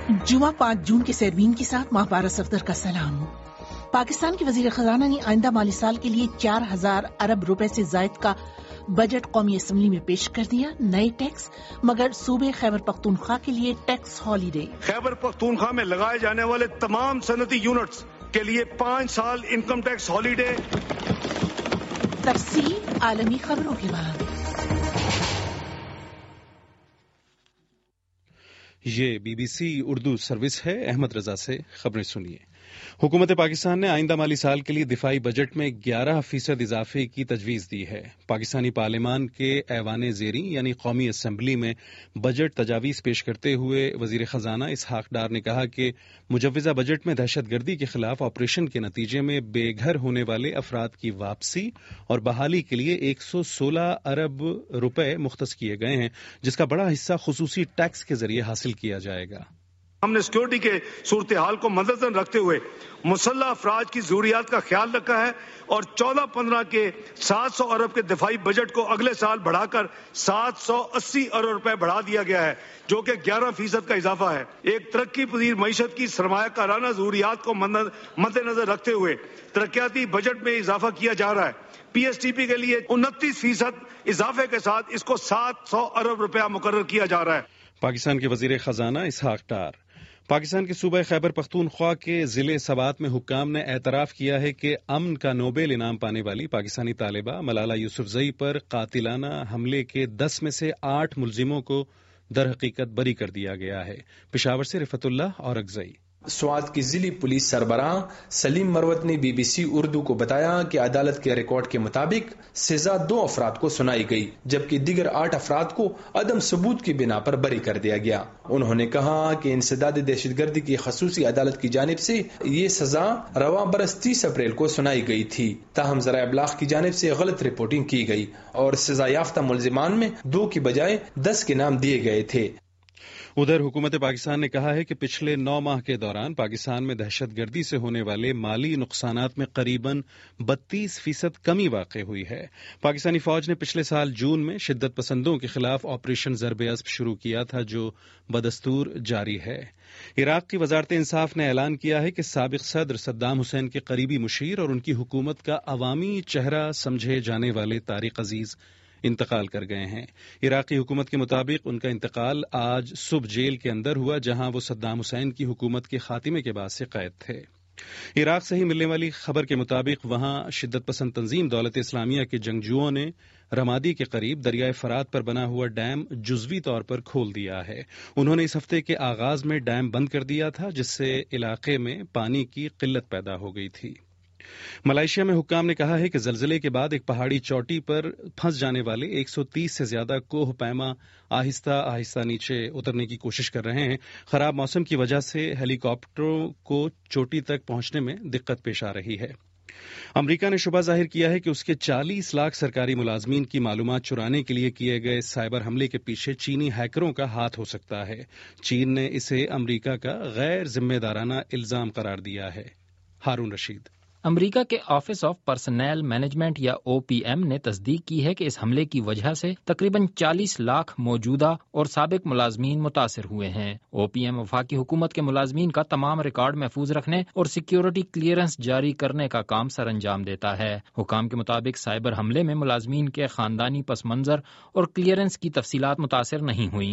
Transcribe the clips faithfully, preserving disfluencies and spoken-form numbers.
जुमा पाँच जून के सरवीन के साथ माह बारह सफदर का सलाम। पाकिस्तान के वजीर खजाना ने आइंदा माली साल के लिए चार हजार अरब रुपए से जायद का बजट कौमी असम्बली में पेश कर दिया। नए टैक्स मगर सूबे खैबर पख्तूनख्वा के लिए टैक्स हॉलीडे। खैबर पख्तूनख्वा में लगाए जाने वाले तमाम सनती यूनिट्स के लिए पाँच साल इनकम टैक्स हॉलीडे। तफसील आलमी खबरों के बाद। ये बीबीसी उर्दू सर्विस है। अहमद रजा से खबरें सुनिए। हुकूमत पाकिस्तान ने आइंदा माली साल के लिए दिफाई बजट में ग्यारह फीसद इजाफे की तजवीज़ दी है। पाकिस्तानी पार्लियामान के ऐवान ज़ेरी यानी कौमी असम्बली में बजट तजावीज़ पेश करते हुए वजीर खजाना इसहाक डार ने कहा कि मुजव्वज़ा बजट में दहशत गर्दी के खिलाफ ऑपरेशन के नतीजे में बेघर होने वाले अफराद की वापसी और बहाली के लिए एक सौ सोलह अरब रुपए मुख्तस किए गए हैं, जिसका बड़ा हिस्सा खुसूसी टैक्स के जरिए हासिल किया जाएगा। हमने सिक्योरिटी के सूरत हाल को मद्देनजर रखते हुए मुसल्लह अफराज की जरूरियात का ख्याल रखा है और चौदह पंद्रह के सात सौ अरब के दिफाई बजट को अगले साल बढ़ाकर सात सौ अस्सी अरब रुपए बढ़ा दिया गया है, जो कि ग्यारह फीसद का इजाफा है। एक तरक्की पजीर मईशत की सरमायाकाराना जरूरियात को मद्देनजर रखते हुए तरक्याती बजट में इजाफा किया जा रहा है। पी एस टी पी के लिए उनतीस फीसद इजाफे के साथ इसको सात सौ अरब रुपया मुकर्रर किया जा रहा है। पाकिस्तान के वजीर खजाना इसहाक डार। पाकिस्तान के सूबे खैबर पख्तूनख्वा के जिले सवात में हुक्काम ने एतराफ़ किया है कि अमन का नोबेल इनाम पाने वाली पाकिस्तानी तालिबा मलाला यूसुफजई पर कातिलाना हमले के दस में से आठ मुलजिमों को दर हकीकत बरी कर दिया गया है। पेशावर से रिफतुल्लाह और अगजई। स्वात की जिली पुलिस सरबराह सलीम मरवत ने बीबीसी उर्दू को बताया कि अदालत के रिकॉर्ड के मुताबिक सजा दो अफराद को सुनाई गई, जबकि दीगर आठ अफराद को अदम सबूत की बिना पर बरी कर दिया गया। उन्होंने कहा कि इंसदाद दहशतगर्दी की खसूसी अदालत की जानिब से ये सजा रवा बरस तीस अप्रैल को सुनाई गई थी, ताहम ज़राए इब्लाग की जानिब से गलत रिपोर्टिंग की गई और सजा याफ्ता मुलजिमान में दो की बजाय दस के नाम दिए गए थे। उधर हुकूमत पाकिस्तान ने कहा है कि पिछले नौ माह के दौरान पाकिस्तान में दहशत गर्दी से होने वाले माली नुकसानात में करीबन बत्तीस फीसद कमी वाक़ हुई है। पाकिस्तानी फौज ने पिछले साल जून में शिद्दत पसंदों के खिलाफ ऑपरेशन ज़रब-ए-अस्ब शुरू किया था, जो बदस्तूर जारी है। इराक की वजारत इंसाफ ने ऐलान किया है कि साबिक सदर सद्दाम हुसैन के करीबी मुशीर और उनकी हुकूमत का अवामी चेहरा समझे जाने वाले तारिक अजीज इंतकाल कर गए हैं। इराकी हुकूमत के मुताबिक उनका इंतकाल आज सुबह जेल के अंदर हुआ, जहां वो सद्दाम हुसैन की हुकूमत के खात्मे के बाद से कैद थे। इराक से ही मिलने वाली खबर के मुताबिक वहां शिद्दत पसंद तंजीम दौलत इस्लामिया के जंगजुओं ने रमादी के करीब दरियाए फरात पर बना हुआ डैम जुजवी तौर पर खोल दिया है। उन्होंने इस हफ्ते के आगाज में डैम बंद कर दिया था, जिससे इलाके में पानी की किल्लत पैदा हो गई थी। मलेशिया में हुक्काम ने कहा है कि जलजिले के बाद एक पहाड़ी चोटी पर फंस जाने वाले एक सौ तीस से ज्यादा कोह पैमा आहिस्ता आहिस्ता नीचे उतरने की कोशिश कर रहे हैं। खराब मौसम की वजह से हेलीकॉप्टरों को चोटी तक पहुंचने में दिक्कत पेश आ रही है। अमरीका ने शुबा जाहिर किया है कि उसके चालीस लाख सरकारी मुलाजमीन की मालूमात चुराने के लिए किए गए साइबर हमले के पीछे चीनी हैकरों का हाथ हो सकता है। चीन ने इसे अमरीका का गैर जिम्मेदाराना इल्जाम करार दिया है। हारून रशीद। अमरीका के ऑफिस ऑफ पर्सनल मैनेजमेंट या ओ पी एम ने तस्दीक की है कि इस हमले की वजह से तकरीबन चालीस लाख मौजूदा और साबिक मुलाजमीन मुतासिर हुए हैं। ओ पी एम वफाकी हुकूमत के मुलाजमीन का तमाम रिकॉर्ड महफूज रखने और सिक्योरिटी क्लियरेंस जारी करने का काम सर अंजाम देता है। हुकाम के मुताबिक साइबर हमले में मुलाजमीन के खानदानी पस मंजर और क्लियरेंस की तफसीलात मुतासिर नहीं हुई।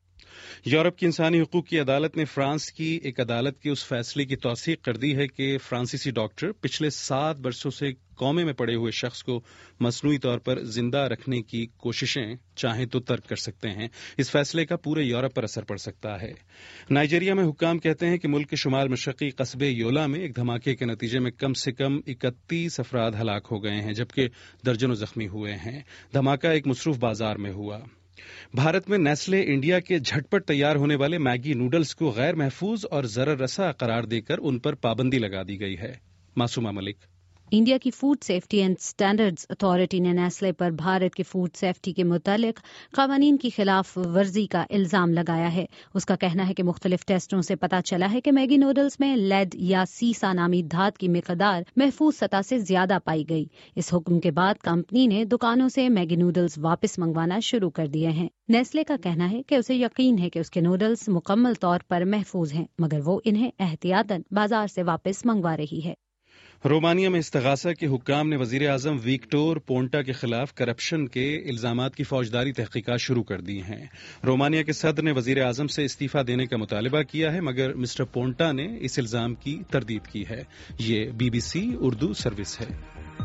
यूरोप की इंसानी हुकूक की अदालत ने फ्रांस की एक अदालत के उस फैसले की तौसीक कर दी है कि फ्रांसीसी डॉक्टर पिछले सात वर्षों से कोमे में पड़े हुए शख्स को मसनूई तौर पर जिंदा रखने की कोशिशें चाहें तो तर्क कर सकते हैं। इस फैसले का पूरे यूरोप पर असर पड़ सकता है। नाइजीरिया में हुक्काम कहते हैं कि मुल्क के शुमाल मशरकी कस्बे योला में एक धमाके के नतीजे में कम से कम इकतीस अफराद हलाक हो गए हैं, जबकि दर्जनों जख्मी हुए हैं। धमाका एक मसरूफ बाजार में हुआ। भारत में नेस्ले इंडिया के झटपट तैयार होने वाले मैगी नूडल्स को गैर महफूज और जरर रसा करार देकर उन पर पाबंदी लगा दी गई है। मासूमा मलिक। انڈیا کی food safety and standards authority نے نیسلے پر بھارت کے فوڈ سیفٹی کے متعلق قوانین کی خلاف ورزی کا الزام لگایا ہے۔ اس کا کہنا ہے کہ مختلف ٹیسٹوں سے پتہ چلا ہے کہ میگی نوڈلز میں لیڈ یا سیسا نامی دھات کی مقدار محفوظ سطح سے زیادہ پائی گئی۔ اس حکم کے بعد کمپنی نے دکانوں سے میگی نوڈلز واپس منگوانا شروع کر دیے ہیں۔ نیسلے کا کہنا ہے کہ اسے یقین ہے کہ اس کے نوڈلز مکمل طور پر محفوظ ہیں، مگر وہ انہیں احتیاطاً بازار سے واپس منگوا رہی ہے۔ رومانیہ میں استغاثہ کے حکام نے وزیر اعظم ویکٹور پونٹا کے خلاف کرپشن کے الزامات کی فوجداری تحقیقات شروع کر دی ہیں۔ رومانیہ کے صدر نے وزیر اعظم سے استعفیٰ دینے کا مطالبہ کیا ہے، مگر مسٹر پونٹا نے اس الزام کی تردید کی ہے۔ یہ B B C Urdu service ہے۔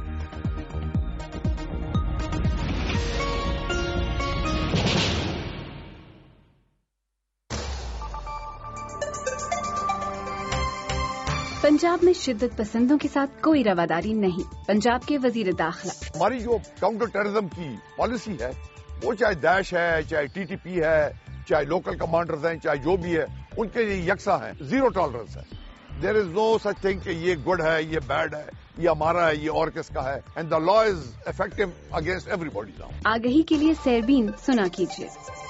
پنجاب میں شدت پسندوں کے ساتھ کوئی رواداری نہیں۔ پنجاب کے وزیر داخلہ ہماری جو کاؤنٹر ٹیررزم کی پالیسی ہے، وہ چاہے داعش ہے، چاہے ٹی ٹی پی ہے، چاہے لوکل کمانڈرز ہیں، چاہے جو بھی ہے، ان کے لیے یکساں ہے، زیرو ٹالرنس ہے۔ دیر از نو سچ تھنگ کہ یہ گڈ ہے، یہ بیڈ ہے، یہ ہمارا ہے، یہ اور کس کا ہے۔ And the law is effective against everybody now. آگہی کے لیے سیربین سنا کیجیے۔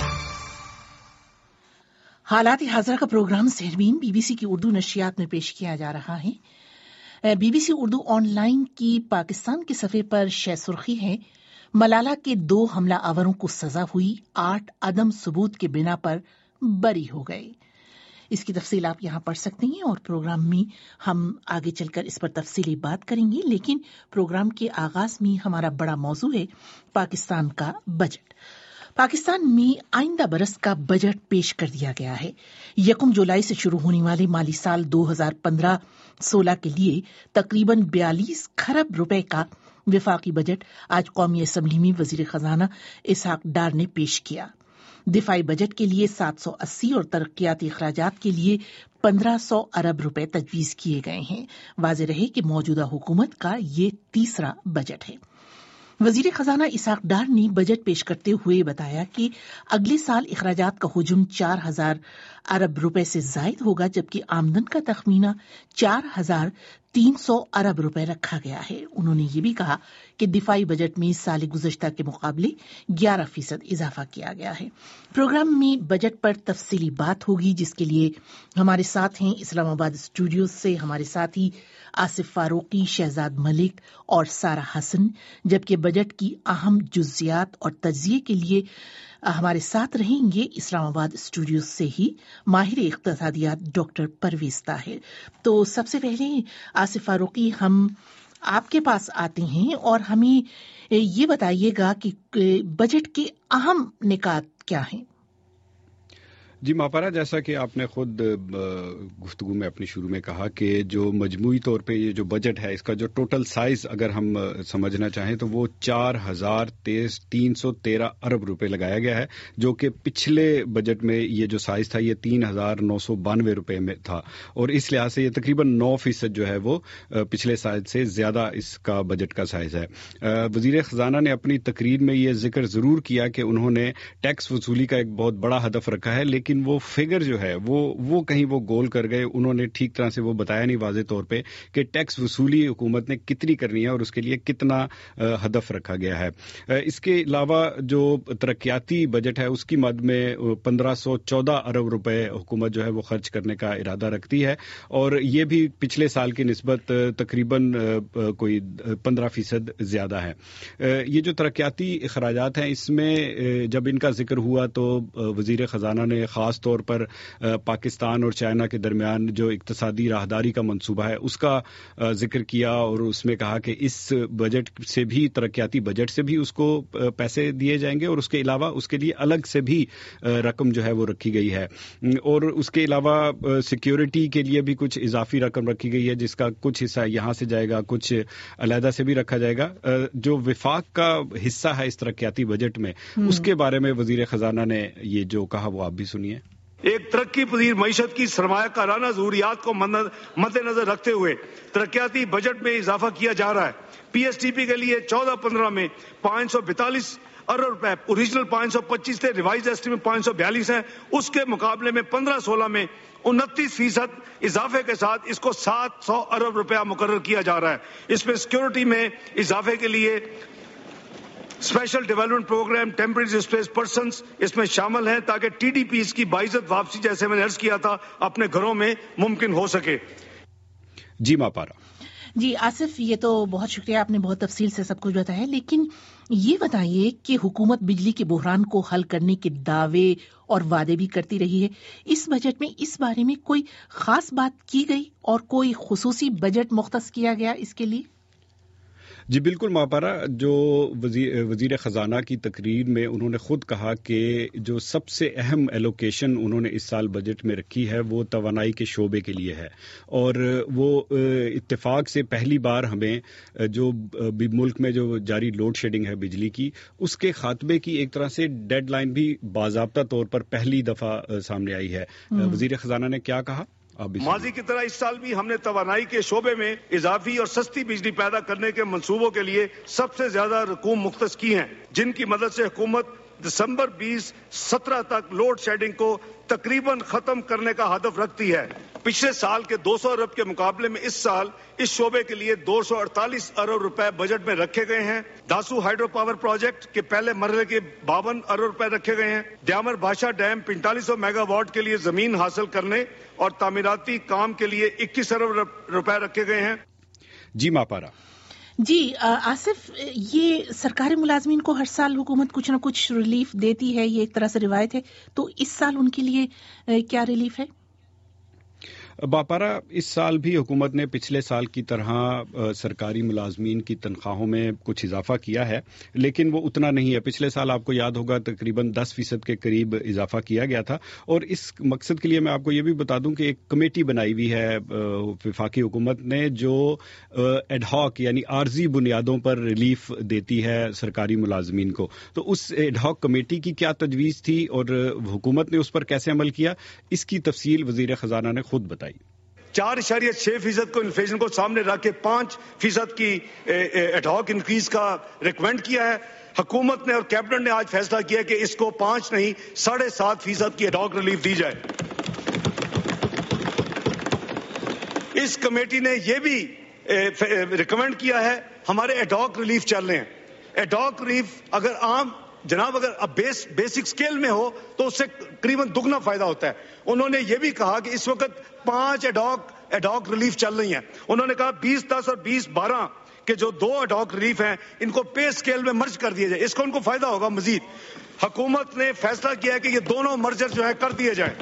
حالات حاضرہ کا programme Sairbeen B B C کی اردو نشریات میں پیش کیا جا رہا ہے۔ B B C Urdu online کی پاکستان کے صفحے پر شہ سرخی ہے: ملالہ کے دو حملہ آوروں کو سزا ہوئی، آٹھ عدم ثبوت کے بنا پر بری ہو گئے۔ اس کی تفصیل آپ یہاں پڑھ سکتے ہیں اور پروگرام میں ہم آگے چل کر اس پر تفصیلی بات کریں گے، لیکن پروگرام کے آغاز میں ہمارا بڑا موضوع ہے پاکستان کا بجٹ۔ پاکستان میں آئندہ برس کا بجٹ پیش کر دیا گیا ہے۔ یکم جولائی سے شروع ہونے والے مالی سال دو ہزار پندرہ سولہ کے لیے تقریباً بیالیس کھرب روپے کا وفاقی بجٹ آج قومی اسمبلی میں وزیر خزانہ اسحاق ڈار نے پیش کیا۔ دفاعی بجٹ کے لیے سات سو اسی اور ترقیاتی اخراجات کے لیے پندرہ سو ارب روپے تجویز کیے گئے ہیں۔ واضح رہے کہ موجودہ حکومت کا یہ تیسرا بجٹ ہے۔ وزیر خزانہ اسحاق ڈار نے بجٹ پیش کرتے ہوئے بتایا کہ اگلے سال اخراجات کا حجم چار ہزار ارب روپے سے زائد ہوگا، جبکہ آمدن کا تخمینہ چار ہزار تین سو ارب روپے رکھا گیا ہے۔ انہوں نے یہ بھی کہا کہ دفاعی بجٹ میں سال گزشتہ کے مقابلے گیارہ فیصد اضافہ کیا گیا ہے۔ پروگرام میں بجٹ پر تفصیلی بات ہوگی، جس کے لیے ہمارے ساتھ ہیں اسلام آباد اسٹوڈیو سے ہمارے ساتھی آصف فاروقی، شہزاد ملک اور سارہ حسن، جبکہ بجٹ کی اہم جزیات اور تجزیے کے لیے ہمارے ساتھ رہیں گے اسلام آباد اسٹوڈیو سے ہی ماہر اقتصادیات ڈاکٹر پرویز طاہر۔ تو سب سے پہلے آصف فاروقی، ہم آپ کے پاس آتے ہیں اور ہمیں یہ بتائیے گا کہ بجٹ کے اہم نکات کیا ہیں؟ جی ماپارا، جیسا کہ آپ نے خود گفتگو میں اپنی شروع میں کہا کہ جو مجموعی طور پہ یہ جو بجٹ ہے، اس کا جو ٹوٹل سائز اگر ہم سمجھنا چاہیں تو وہ چار ہزار تیس تین سو تیرہ ارب روپے لگایا گیا ہے، جو کہ پچھلے بجٹ میں یہ جو سائز تھا یہ تین ہزار نو سو بانوے روپے میں تھا، اور اس لحاظ سے یہ تقریباً نو فیصد جو ہے وہ پچھلے سائز سے زیادہ اس کا بجٹ کا سائز ہے۔ وزیر خزانہ نے اپنی تقریر میں یہ ذکر ضرور کیا کہ انہوں نے ٹیکس وصولی کا ایک بہت بڑا ہدف رکھا ہے، لیکن وہ فگر جو ہے وہ وہ کہیں وہ گول کر گئے۔ انہوں نے ٹھیک طرح سے وہ بتایا نہیں واضح طور پہ کہ ٹیکس وصولی حکومت نے کتنی کرنی ہے اور اس کے لیے کتنا ہدف رکھا گیا ہے۔ اس کے علاوہ جو ترقیاتی بجٹ ہے اس کی مد میں پندرہ سو چودہ ارب روپے حکومت جو ہے وہ خرچ کرنے کا ارادہ رکھتی ہے، اور یہ بھی پچھلے سال کی نسبت تقریباً کوئی پندرہ فیصد زیادہ ہے۔ یہ جو ترقیاتی اخراجات ہیں، اس میں جب ان کا ذکر ہوا تو وزیر خزانہ نے خاص طور پر پاکستان اور چائنا کے درمیان جو اقتصادی راہداری کا منصوبہ ہے اس کا ذکر کیا، اور اس میں کہا کہ اس بجٹ سے بھی، ترقیاتی بجٹ سے بھی اس کو پیسے دیے جائیں گے، اور اس کے علاوہ اس کے لیے الگ سے بھی رقم جو ہے وہ رکھی گئی ہے، اور اس کے علاوہ سیکیورٹی کے لیے بھی کچھ اضافی رقم رکھی گئی ہے، جس کا کچھ حصہ یہاں سے جائے گا، کچھ علیحدہ سے بھی رکھا جائے گا۔ جو وفاق کا حصہ ہے اس ترقیاتی بجٹ میں، اس کے بارے میں وزیر خزانہ نے یہ جو کہا وہ آپ بھی سنیے۔ ایک ترقی پذیر معیشت کی سرمایہ کارانہ ضروریات کو مد نظر رکھتے ہوئے ترقیاتی بجٹ میں اضافہ کیا جا رہا ہے۔ پی ایس ٹی پی کے لیے چودہ پندرہ میں پانچ سو بتالیس ارب روپے اوریجنل پانچ سو پچیس تھے، ریوائز ایسٹیمیٹ پانچ سو بیالیس ہے، اس کے مقابلے میں پندرہ سولہ میں انتیس فیصد اضافے کے ساتھ اس کو سات سو ارب روپیہ مقرر کیا جا رہا ہے۔ اس میں سیکورٹی میں اضافے کے لیے special development programme, temporary displaced persons اس میں شامل ہیں تاکہ ٹی ڈی پیز کی باعزت واپسی، جیسے میں نے عرض کیا تھا، اپنے گھروں میں ممکن ہو سکے۔ جی ماپارا۔ جی آصف، یہ تو بہت شکریہ، آپ نے بہت تفصیل سے سب کچھ بتایا، لیکن یہ بتائیے کہ حکومت بجلی کے بحران کو حل کرنے کے دعوے اور وعدے بھی کرتی رہی ہے، اس بجٹ میں اس بارے میں کوئی خاص بات کی گئی اور کوئی خصوصی بجٹ مختص کیا گیا اس کے لیے؟ جی بالکل ماپارا، جو وزیر وزیر خزانہ کی تقریر میں انہوں نے خود کہا کہ جو سب سے اہم ایلوکیشن انہوں نے اس سال بجٹ میں رکھی ہے وہ توانائی کے شعبے کے لیے ہے، اور وہ اتفاق سے پہلی بار ہمیں جو ملک میں جو جاری لوڈ شیڈنگ ہے بجلی کی، اس کے خاتمے کی ایک طرح سے ڈیڈ لائن بھی باضابطہ طور پر پہلی دفعہ سامنے آئی ہے۔ وزیر خزانہ نے کیا کہا؟ ماضی کی طرح اس سال بھی ہم نے توانائی کے شعبے میں اضافی اور سستی بجلی پیدا کرنے کے منصوبوں کے لیے سب سے زیادہ رقوم مختص کی ہیں، جن کی مدد سے حکومت دسمبر بیس سترہ تک لوڈ شیڈنگ کو تقریباً ختم کرنے کا ہدف رکھتی ہے۔ پچھلے سال کے دو سو ارب کے مقابلے میں اس سال اس شعبے کے لیے دو سو اڑتالیس ارب روپے بجٹ میں رکھے گئے ہیں۔ داسو ہائیڈرو پاور پروجیکٹ کے پہلے مرحلے کے باون ارب روپے رکھے گئے ہیں۔ دیامر بھاشا ڈیم پینتالیس سو میگا واٹ کے لیے زمین حاصل کرنے اور تعمیراتی کام کے لیے اکیس ارب روپے رکھے گئے ہیں۔ جی ماپارا۔ جی آصف، یہ سرکاری ملازمین کو ہر سال حکومت کچھ نہ کچھ ریلیف دیتی ہے، یہ ایک طرح سے روایت ہے، تو اس سال ان کے لیے کیا ریلیف ہے؟ باپارا، اس سال بھی حکومت نے پچھلے سال کی طرح سرکاری ملازمین کی تنخواہوں میں کچھ اضافہ کیا ہے، لیکن وہ اتنا نہیں ہے۔ پچھلے سال آپ کو یاد ہوگا تقریباً دس فیصد کے قریب اضافہ کیا گیا تھا، اور اس مقصد کے لیے میں آپ کو یہ بھی بتا دوں کہ ایک کمیٹی بنائی ہوئی ہے وفاقی حکومت نے جو ایڈ ہاک یعنی عارضی بنیادوں پر ریلیف دیتی ہے سرکاری ملازمین کو۔ تو اس ایڈ ہاک کمیٹی کی کیا تجویز تھی اور حکومت نے اس پر کیسے عمل کیا، اس کی تفصیل وزیر خزانہ نے خود بتائی۔ چار اشاریہ چھ فیصد کو انفلیشن کو سامنے رکھ کے پانچ فیصد کی ایڈ ہاک انکریز کا ریکمینڈ کیا ہے۔ حکومت نے اور کیبنٹ نے آج فیصلہ کیا کہ اس کو پانچ نہیں ساڑھے سات فیصد کی ایڈ ہاک ریلیف دی جائے۔ اس کمیٹی نے یہ بھی ریکمینڈ کیا ہے، ہمارے ایڈ ہاک ریلیف چل رہے ہیں، ایڈ ہاک ریلیف اگر عام جناب اگر اب بیس بیسک سکیل میں ہو تو اس سے قریباً دگنا فائدہ ہوتا ہے۔ انہوں نے یہ بھی کہا کہ اس وقت پانچ ایڈاک ایڈاک ریلیف چل رہی ہیں۔ انہوں نے کہا بیس دس اور بیس بارہ کے جو دو ایڈاک ریلیف ہیں ان کو پے سکیل میں مرج کر دیا جائے، اس کو ان کو فائدہ ہوگا مزید۔ حکومت نے فیصلہ کیا ہے کہ یہ دونوں مرجر جو ہے کر دیے جائیں۔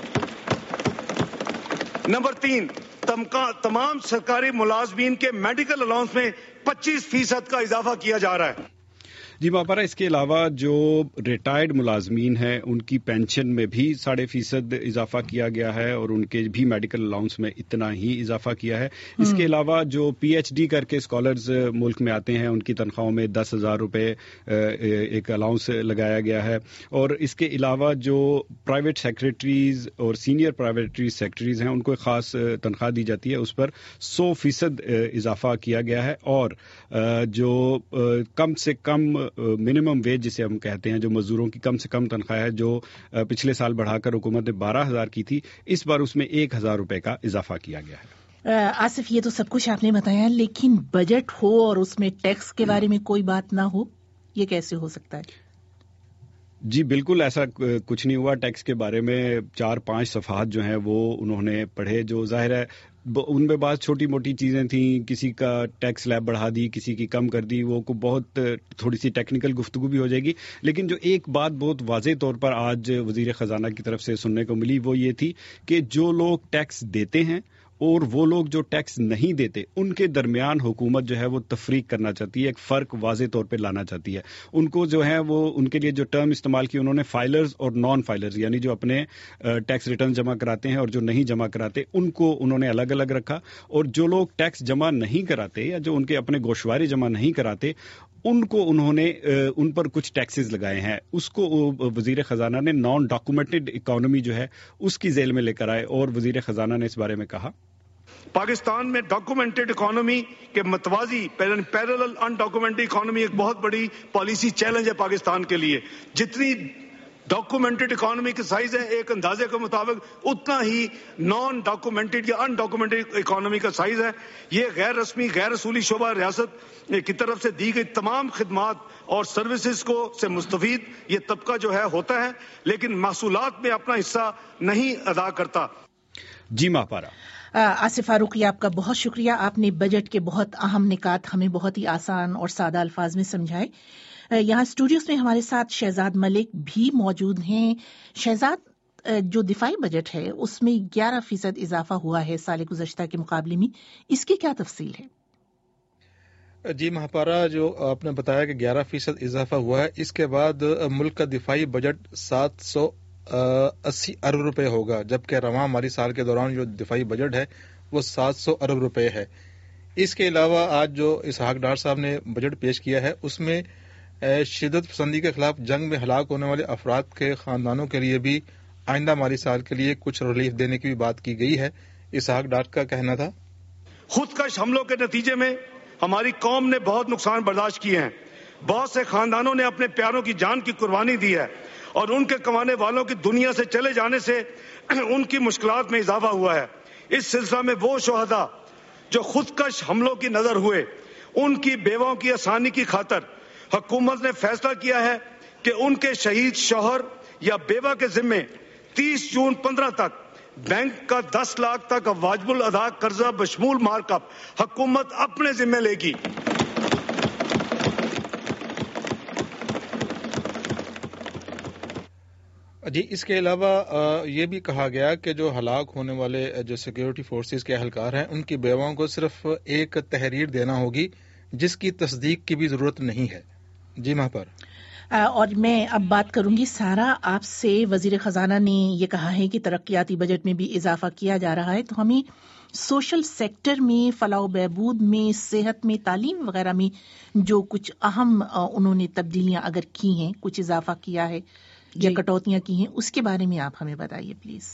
نمبر تین، تمام سرکاری ملازمین کے میڈیکل الاؤنس میں پچیس فیصد کا اضافہ کیا جا رہا ہے۔ جی ماپارا، اس کے علاوہ جو ریٹائرڈ ملازمین ہیں ان کی پینشن میں بھی ساڑھے فیصد اضافہ کیا گیا ہے، اور ان کے بھی میڈیکل الاؤنس میں اتنا ہی اضافہ کیا ہے۔ اس کے علاوہ جو پی ایچ ڈی کر کے اسکالرز ملک میں آتے ہیں ان کی تنخواہوں میں دس ہزار روپے ایک الاؤنس لگایا گیا ہے، اور اس کے علاوہ جو پرائیویٹ سیکرٹریز اور سینئر پرائیویٹ سیکرٹریز ہیں ان کو ایک خاص تنخواہ دی جاتی ہے، اس پر سو فیصد اضافہ کیا گیا ہے، اور جو کم سے کم منیمم ویج جسے ہم کہتے ہیں، جو مزدوروں کی کم سے کم تنخواہ ہے، جو پچھلے سال بڑھا کر حکومت نے بارہ ہزار کی تھی، اس بار اس میں ایک ہزار روپے کا اضافہ کیا گیا ہے۔ آصف، یہ تو سب کچھ آپ نے بتایا، لیکن بجٹ ہو اور اس میں ٹیکس کے بارے میں کوئی بات نہ ہو، یہ کیسے ہو سکتا ہے؟ جی بالکل ایسا کچھ نہیں ہوا۔ ٹیکس کے بارے میں چار پانچ صفحات جو ہیں وہ انہوں نے پڑھے، جو ظاہر ہے ان میں بعض چھوٹی موٹی چیزیں تھیں، کسی کا ٹیکس سلیب بڑھا دی، کسی کی کم کر دی، وہ کو بہت تھوڑی سی ٹیکنیکل گفتگو بھی ہو جائے گی، لیکن جو ایک بات بہت واضح طور پر آج وزیر خزانہ کی طرف سے سننے کو ملی وہ یہ تھی کہ جو لوگ ٹیکس دیتے ہیں اور وہ لوگ جو ٹیکس نہیں دیتے ان کے درمیان حکومت جو ہے وہ تفریق کرنا چاہتی ہے، ایک فرق واضح طور پہ لانا چاہتی ہے۔ ان کو جو ہے وہ ان کے لیے جو ٹرم استعمال کی انہوں نے فائلرز اور نان فائلرز، یعنی جو اپنے ٹیکس ریٹرن جمع کراتے ہیں اور جو نہیں جمع کراتے، ان کو انہوں نے الگ الگ رکھا، اور جو لوگ ٹیکس جمع نہیں کراتے یا جو ان کے اپنے گوشوارے جمع نہیں کراتے ان کو انہوں نے ان پر کچھ ٹیکسز لگائے ہیں، اس کو وزیر خزانہ نے نان ڈاکومنٹڈ اکانومی جو ہے اس کی ذیل میں لے کر آئے، اور وزیر خزانہ نے اس بارے میں کہا پاکستان میں ڈاکومنٹڈ اکانومی کے متوازی پیرلل ان ڈاکومنٹڈ اکانومی ایک بہت بڑی پالیسی چیلنج ہے پاکستان کے لیے. جتنی ڈاکومنٹڈ اکانومی کی سائز ہے ایک اندازے کے مطابق اتنا ہی نان ڈاکومنٹڈ یا ان ڈاکومنٹڈ اکانومی کا سائز ہے. یہ غیر رسمی غیر اصولی شعبہ ریاست کی طرف سے دی گئی تمام خدمات اور سروسز کو سے مستفید یہ طبقہ جو ہے ہوتا ہے لیکن محصولات میں اپنا حصہ نہیں ادا کرتا. جی ماپارا. آصف فاروقی آپ کا بہت شکریہ. آپ نے بجٹ کے بہت اہم نکات ہمیں بہت ہی آسان اور سادہ الفاظ میں سمجھائے. یہاں اسٹوڈیوز میں ہمارے ساتھ شہزاد ملک بھی موجود ہیں. شہزاد, جو دفاعی بجٹ ہے اس میں گیارہ فیصد اضافہ ہوا ہے سال گزشتہ کے مقابلے میں, اس کی کیا تفصیل ہے؟ جی مہاپارا, جو آپ نے بتایا کہ گیارہ فیصد اضافہ ہوا ہے, اس کے بعد ملک کا دفاعی بجٹ سات سو اسی ارب روپے ہوگا, جبکہ رواں مالی سال کے دوران جو دفاعی بجٹ ہے وہ سات سو ارب روپے ہے. اس کے علاوہ آج جو اسحاق ڈار صاحب نے بجٹ پیش کیا ہے اس میں شدت پسندی کے خلاف جنگ میں ہلاک ہونے والے افراد کے خاندانوں کے لیے بھی آئندہ مالی سال کے لیے کچھ ریلیف دینے کی بھی بات کی گئی ہے. اسحاق ڈار کا کہنا تھا, خودکش حملوں کے نتیجے میں ہماری قوم نے بہت نقصان برداشت کیے ہیں. بہت سے خاندانوں نے اپنے پیاروں کی جان کی قربانی دی ہے اور ان کے کمانے والوں کی دنیا سے چلے جانے سے ان کی مشکلات میں اضافہ ہوا ہے. اس سلسلہ میں وہ شہداء جو خودکش حملوں کی نظر ہوئے ان کی بیواؤں کی آسانی کی خاطر حکومت نے فیصلہ کیا ہے کہ ان کے شہید شوہر یا بیوہ کے ذمے تیس جون پندرہ تک بینک کا دس لاکھ تک واجب الادا قرضہ بشمول مارک اپ حکومت اپنے ذمے لے گی. جی اس کے علاوہ یہ بھی کہا گیا کہ جو ہلاک ہونے والے جو سیکیورٹی فورسز کے اہلکار ہیں ان کی بیواؤں کو صرف ایک تحریر دینا ہوگی جس کی تصدیق کی بھی ضرورت نہیں ہے. جی مہاپار. اور میں اب بات کروں گی سارا آپ سے. وزیر خزانہ نے یہ کہا ہے کہ ترقیاتی بجٹ میں بھی اضافہ کیا جا رہا ہے, تو ہمیں سوشل سیکٹر میں فلاح و بہبود میں صحت میں تعلیم وغیرہ میں جو کچھ اہم انہوں نے تبدیلیاں اگر کی ہیں, کچھ اضافہ کیا ہے یا کٹوتیاں کی ہیں, اس کے بارے میں آپ ہمیں بتائیے پلیز.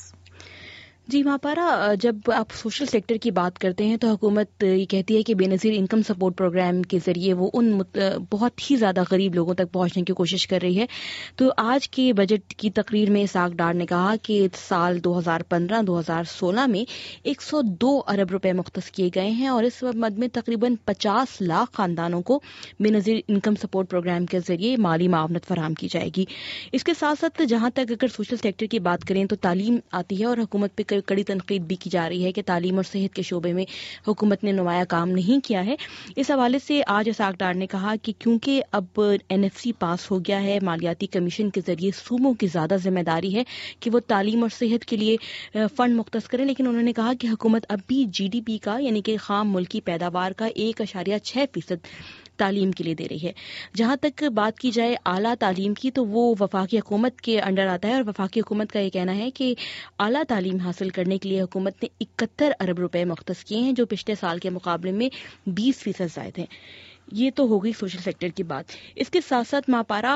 جی ماپارا, جب آپ سوشل سیکٹر کی بات کرتے ہیں تو حکومت یہ کہتی ہے کہ بے نظیر انکم سپورٹ پروگرام کے ذریعے وہ ان بہت ہی زیادہ غریب لوگوں تک پہنچنے کی کوشش کر رہی ہے. تو آج کے بجٹ کی تقریر میں اسحاق ڈار نے کہا کہ سال دو ہزار پندرہ دو ہزار سولہ میں ایک سو دو ارب روپے مختص کیے گئے ہیں اور اس مد میں تقریباً پچاس لاکھ خاندانوں کو بے نظیر انکم سپورٹ پروگرام کے ذریعے مالی معاونت فراہم کی جائے گی. اس کے ساتھ ساتھ جہاں تک اگر سوشل سیکٹر کی بات کریں تو تعلیم آتی ہے اور حکومت پہ کڑی تنقید بھی کی جا رہی ہے کہ تعلیم اور صحت کے شعبے میں حکومت نے نمایاں کام نہیں کیا ہے. اس حوالے سے آج اسحاق ڈار نے کہا کہ کیونکہ اب این ایف سی پاس ہو گیا ہے, مالیاتی کمیشن کے ذریعے صوبوں کی زیادہ ذمہ داری ہے کہ وہ تعلیم اور صحت کے لیے فنڈ مختص کریں, لیکن انہوں نے کہا کہ حکومت اب بھی جی ڈی پی کا یعنی کہ خام ملکی پیداوار کا ایک اشاریہ چھ فیصد تعلیم کے لیے دے رہی ہے. جہاں تک بات کی جائے اعلیٰ تعلیم کی تو وہ وفاقی حکومت کے انڈر آتا ہے اور وفاقی حکومت کا یہ کہنا ہے کہ اعلیٰ تعلیم حاصل کرنے کے لیے حکومت نے اکہتر ارب روپے مختص کیے ہیں جو پچھلے سال کے مقابلے میں بیس فیصد زائد ہیں. یہ تو ہو گئی سوشل سیکٹر کی بات. اس کے ساتھ ساتھ ماپارا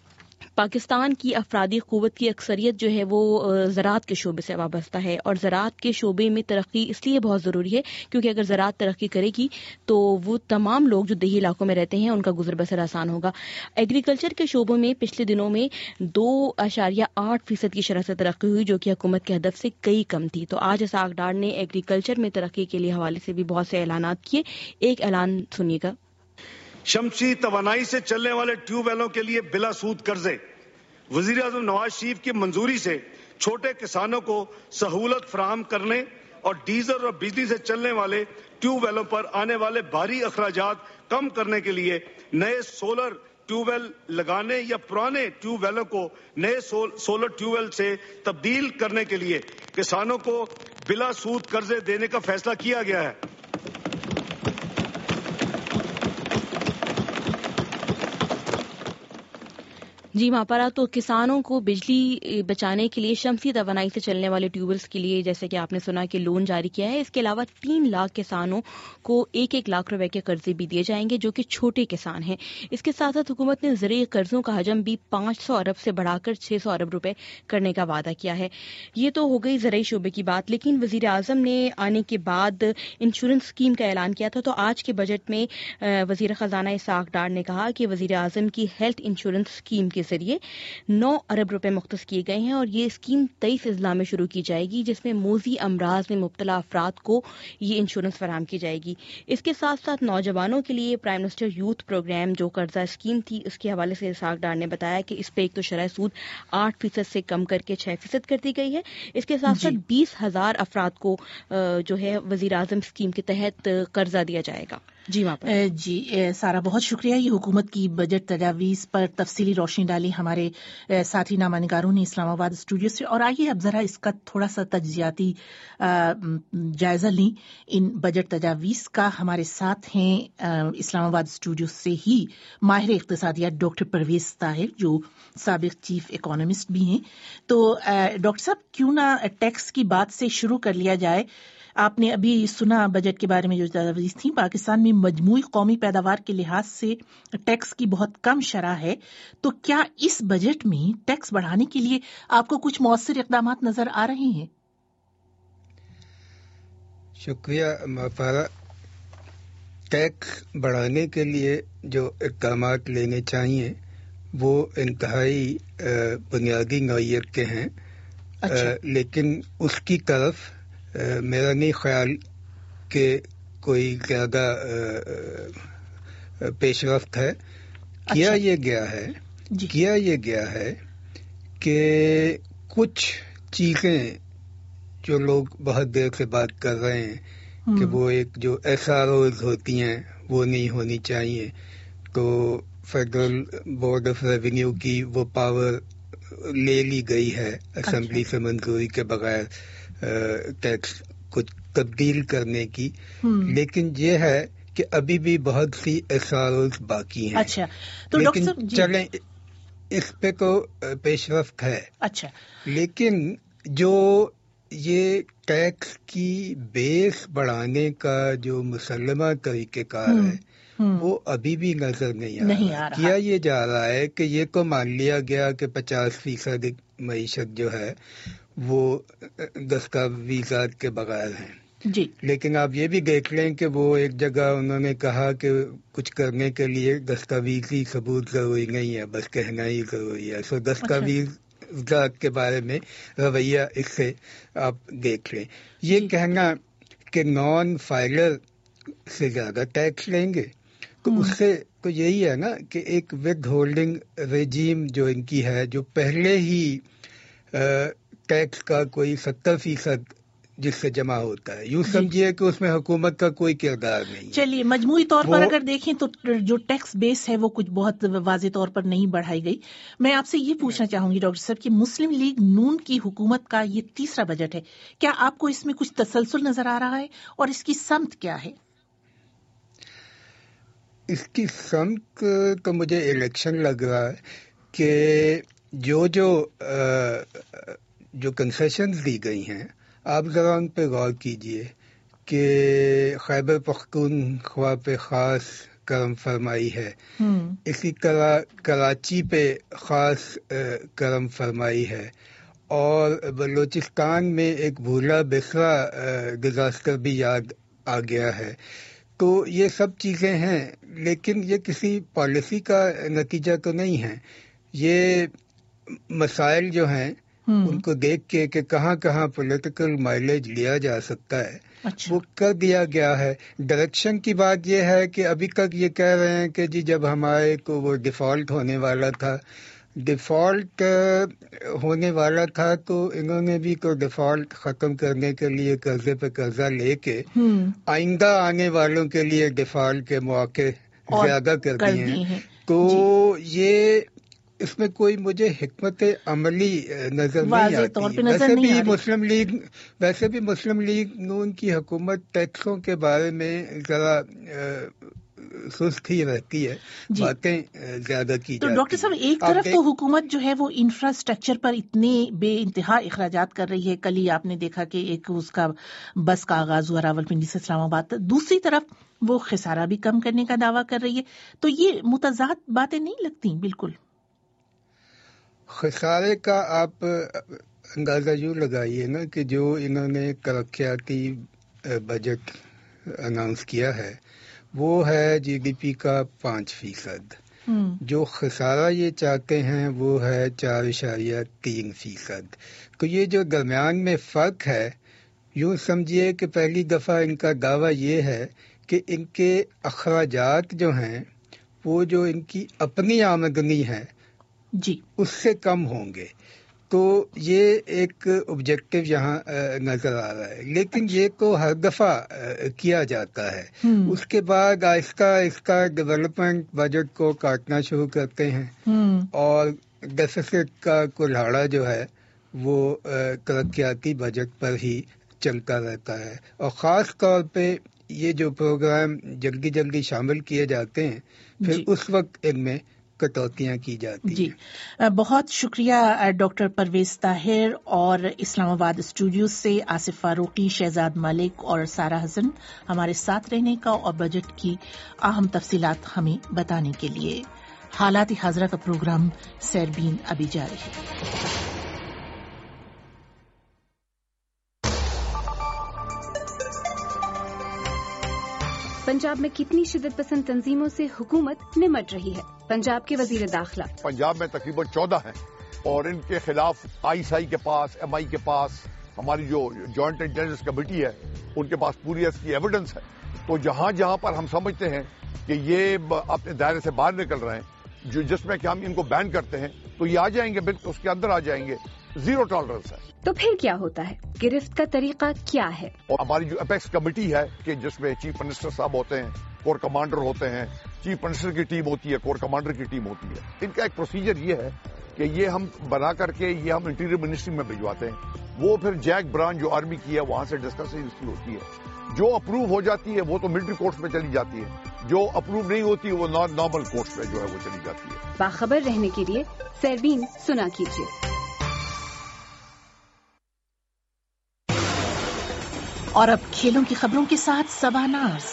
پاکستان کی افرادی قوت کی اکثریت جو ہے وہ زراعت کے شعبے سے وابستہ ہے اور زراعت کے شعبے میں ترقی اس لیے بہت ضروری ہے کیونکہ اگر زراعت ترقی کرے گی تو وہ تمام لوگ جو دیہی علاقوں میں رہتے ہیں ان کا گزر بسر آسان ہوگا. ایگریکلچر کے شعبوں میں پچھلے دنوں میں دو اشاریہ آٹھ فیصد کی شرح سے ترقی ہوئی جو کہ حکومت کے ہدف سے کئی کم تھی. تو آج اسحاق ڈار نے ایگریکلچر میں ترقی کے لیے حوالے سے بھی بہت سے اعلانات کیے. ایک اعلان سنیے گا. شمسی توانائی سے چلنے والے ٹیوب ویلوں کے لیے بلا سود قرضے. وزیر اعظم نواز شریف کی منظوری سے چھوٹے کسانوں کو سہولت فراہم کرنے اور ڈیزل اور بجلی سے چلنے والے ٹیوب ویلوں پر آنے والے بھاری اخراجات کم کرنے کے لیے نئے سولر ٹیوب ویل لگانے یا پرانے ٹیوب ویلوں کو نئے سولر ٹیوب ویل سے تبدیل کرنے کے لیے کسانوں کو بلا سود قرضے دینے کا فیصلہ کیا گیا ہے. جی ماپارا، تو کسانوں کو بجلی بچانے کے لیے شمسی توانائی سے چلنے والے ٹیوبویلز کے لیے جیسے کہ آپ نے سنا کہ لون جاری کیا ہے. اس کے علاوہ تین لاکھ کسانوں کو ایک ایک لاکھ روپے کے قرضے بھی دیے جائیں گے جو کہ چھوٹے کسان ہیں. اس کے ساتھ ساتھ حکومت نے زرعی قرضوں کا حجم بھی پانچ سو ارب سے بڑھا کر چھ سو ارب روپے کرنے کا وعدہ کیا ہے. یہ تو ہو گئی زرعی شعبے کی بات، لیکن وزیر اعظم نے آنے کے بعد انشورنس اسکیم کا اعلان کیا تھا. تو آج کے بجٹ میں وزیر خزانہ اسحاق ڈار نے کہا کہ وزیر اعظم کی ہیلتھ انشورنس اسکیم کے ذریعے نو ارب روپے مختص کیے گئے ہیں اور یہ اسکیم تیئیس اضلاع میں شروع کی جائے گی جس میں موذی امراض میں مبتلا افراد کو یہ انشورنس فراہم کی جائے گی. اس کے ساتھ ساتھ نوجوانوں کے لیے پرائم منسٹر یوتھ پروگرام جو قرضہ اسکیم تھی اس کے حوالے سے اسحاق ڈار نے بتایا کہ اس پہ ایک تو شرح سود آٹھ فیصد سے کم کر کے چھ فیصد کر دی گئی ہے. اس کے ساتھ ساتھ بیس ہزار افراد کو جو ہے وزیر اعظم اسکیم کے تحت قرضہ دیا جائے گا. جی جی سارا، بہت شکریہ. یہ حکومت کی بجٹ تجاویز پر تفصیلی روشنی ڈالی ہمارے ساتھی نامہ نگاروں نے اسلام آباد اسٹوڈیو سے. اور آئیے اب ذرا اس کا تھوڑا سا تجزیاتی جائزہ لیں ان بجٹ تجاویز کا. ہمارے ساتھ ہیں اسلام آباد اسٹوڈیو سے ہی ماہر اقتصادیات ڈاکٹر پرویز طاہر جو سابق چیف اکانومسٹ بھی ہیں. تو ڈاکٹر صاحب، کیوں نہ ٹیکس کی بات سے شروع کر لیا جائے. آپ نے ابھی سنا بجٹ کے بارے میں جو تجاویز تھیں. پاکستان میں مجموعی قومی پیداوار کے لحاظ سے ٹیکس کی بہت کم شرح ہے، تو کیا اس بجٹ میں ٹیکس بڑھانے کے لیے آپ کو کچھ مؤثر اقدامات نظر آ رہے ہیں؟ شکریہ مفارہ. ٹیکس بڑھانے کے لیے جو اقدامات لینے چاہیے وہ انتہائی بنیادی نوعیت کے ہیں. اچھا. لیکن اس کی طرف میرا نہیں خیال کہ کوئی زیادہ پیش رفت ہے. کیا اچھا. یہ گیا ہے جی. کیا یہ گیا ہے کہ کچھ چیزیں جو لوگ بہت دیر سے بات کر رہے ہیں کہ وہ ایک جو ایس آر اوز ہوتی ہیں وہ نہیں ہونی چاہیے. تو فیڈرل بورڈ آف ریونیو کی وہ پاور لے لی گئی ہے اسمبلی اچھا. سے منظوری کے بغیر ٹیکس کچھ تبدیل کرنے کی. لیکن یہ ہے کہ ابھی بھی بہت سی ایس آر اوز باقی ہیں. اچھا. تو لیکن جی. چلیں اس پہ تو پیش رفت ہے. اچھا. لیکن جو یہ ٹیکس کی بیس بڑھانے کا جو مسلمہ طریقہ کار ہے وہ ابھی بھی نظر نہیں آ نہیں رہا. آ رہا. کیا یہ جا رہا ہے کہ یہ تو مان لیا گیا کہ پچاس فیصد معیشت جو ہے وہ دستاویزات کے بغیر ہیں جی. لیکن آپ یہ بھی دیکھ لیں کہ وہ ایک جگہ انہوں نے کہا کہ کچھ کرنے کے لیے دستاویزی ثبوت ضروری نہیں ہے، بس کہنا ہی ضروری ہے. سو دستاویزات کے بارے میں رویہ اس سے آپ دیکھ لیں. یہ جی. کہنا کہ نان فائلر سے زیادہ ٹیکس لیں گے تو اس سے تو یہی ہے نا کہ ایک ود ہولڈنگ ریجیم جو ان کی ہے جو پہلے ہی ٹیکس کا کوئی ستر فیصد جس سے جمع ہوتا ہے، یوں سمجھیے کہ اس میں حکومت کا کوئی کردار نہیں. چلیے مجموعی طور پر اگر دیکھیں تو جو ٹیکس بیس ہے وہ کچھ بہت واضح طور پر نہیں بڑھائی گئی. میں آپ سے یہ پوچھنا چاہوں گی ڈاکٹر صاحب کہ مسلم لیگ نون کی حکومت کا یہ تیسرا بجٹ ہے، کیا آپ کو اس میں کچھ تسلسل نظر آ رہا ہے اور اس کی سمت کیا ہے؟ اس کی سمت تو مجھے الیکشن لگ رہا ہے کہ جو جو جو کنسیشنز دی گئی ہیں آپ ذرا ان پہ غور کیجئے کہ خیبر پختونخوا پہ خاص کرم فرمائی ہے، اسی طرح کراچی پہ خاص کرم فرمائی ہے، اور بلوچستان میں ایک بھولا بسرا ڈیزاسٹر بھی یاد آ گیا ہے. تو یہ سب چیزیں ہیں لیکن یہ کسی پالیسی کا نتیجہ تو نہیں ہے. یہ مسائل جو ہیں ان کو دیکھ کے کہ کہاں کہاں پولیٹیکل مائلیج لیا جا سکتا ہے اچھا. وہ کر دیا گیا ہے. ڈائریکشن کی بات یہ ہے کہ ابھی تک یہ کہہ رہے ہیں کہ جی جب ہمارے کو وہ ڈیفالٹ ہونے والا تھا ڈیفالٹ ہونے والا تھا تو انہوں نے بھی تو ڈیفالٹ ختم کرنے کے لیے قرضے پہ قرضہ لے کے آئندہ آنے والوں کے لیے ڈیفالٹ کے مواقع زیادہ کر دیے ہیں. تو یہ اس میں کوئی مجھے حکمت عملی نظر نہیں آتی. ویسے بھی مسلم لیگ ویسے بھی مسلم لیگ نون کی حکومت ٹیکسوں کے بارے میں ذرا سست ہی رہتی ہے، باتیں زیادہ کی تو جاتی. ڈاکٹر صاحب ایک طرف تو حکومت جو ہے وہ انفراسٹرکچر پر اتنے بے انتہا اخراجات کر رہی ہے. کل ہی آپ نے دیکھا کہ ایک اس کا بس کا آغاز ہوا راولپنڈی سے اسلام آباد. دوسری طرف وہ خسارہ بھی کم کرنے کا دعویٰ کر رہی ہے. تو یہ متضاد باتیں نہیں لگتی؟ بالکل. خسارے کا آپ اندازہ یوں لگائیے نا کہ جو انہوں نے ترقیاتی بجٹ اناؤنس کیا ہے وہ ہے جی ڈی پی کا پانچ فیصد. جو خسارہ یہ چاہتے ہیں وہ ہے چار اشاریہ تین فیصد. تو یہ جو درمیان میں فرق ہے، یوں سمجھیے کہ پہلی دفعہ ان کا دعویٰ یہ ہے کہ ان کے اخراجات جو ہیں وہ جو ان کی اپنی آمدنی ہے جی اس سے کم ہوں گے. تو یہ ایک آبجیکٹو یہاں نظر آ رہا ہے، لیکن یہ تو ہر دفعہ کیا جاتا ہے. اس کے بعد آہستہ آہستہ ڈیولپمنٹ بجٹ کو کاٹنا شروع کرتے ہیں اور ڈیفیسٹ کا کلہاڑا جو ہے وہ ترقیاتی بجٹ پر ہی چلتا رہتا ہے. اور خاص طور پہ یہ جو پروگرام جلدی جلدی شامل کیے جاتے ہیں پھر جی. اس وقت ان میں کٹوتیاں کی جاتی جی. بہت شکریہ ڈاکٹر پرویز طاہر، اور اسلام آباد اسٹوڈیو سے آصف فاروقی، شہزاد ملک اور سارہ حسن ہمارے ساتھ رہنے کا اور بجٹ کی اہم تفصیلات ہمیں بتانے کے لیے. حالات حاضرہ کا پروگرام سیربین ابھی جاری ہے. پنجاب میں کتنی شدت پسند تنظیموں سے حکومت نمٹ رہی ہے؟ پنجاب کے وزیر داخلہ پنجاب میں تقریباً چودہ ہیں اور ان کے خلاف آئی ایس آئی کے پاس، ایم آئی کے پاس، ہماری جو جوائنٹ انٹیلیجنس کمیٹی ہے ان کے پاس پوری اس کی ایویڈنس ہے. تو جہاں جہاں پر ہم سمجھتے ہیں کہ یہ اپنے دائرے سے باہر نکل رہے ہیں، جو جس میں کہ ہم ان کو بین کرتے ہیں، تو یہ آ جائیں گے، بالکل اس کے اندر آ جائیں گے. زیرو ٹالرنس ہے. تو پھر کیا ہوتا ہے؟ گرفت کا طریقہ کیا ہے؟ اور ہماری جو اپیکس کمیٹی ہے کہ جس میں چیف منسٹر صاحب ہوتے ہیں، کور کمانڈر ہوتے ہیں، چیف منسٹر کی ٹیم ہوتی ہے، کور کمانڈر کی ٹیم ہوتی ہے. ان کا ایک پروسیجر یہ ہے کہ یہ ہم بنا کر کے یہ ہم انٹیریئر منسٹری میں بھجواتے ہیں. وہ پھر جیک برانچ جو آرمی کی ہے وہاں سے ڈسکشن ہوتی ہے. جو اپروو ہو جاتی ہے وہ تو ملٹری کورٹس میں چلی جاتی ہے، جو اپروو نہیں ہوتی وہ نارمل کورٹس میں جو ہے وہ چلی جاتی ہے. باخبر رہنے کے لیے سیربین سنا کیجیے. اور اب کھیلوں کی خبروں کے ساتھ صبا ناز.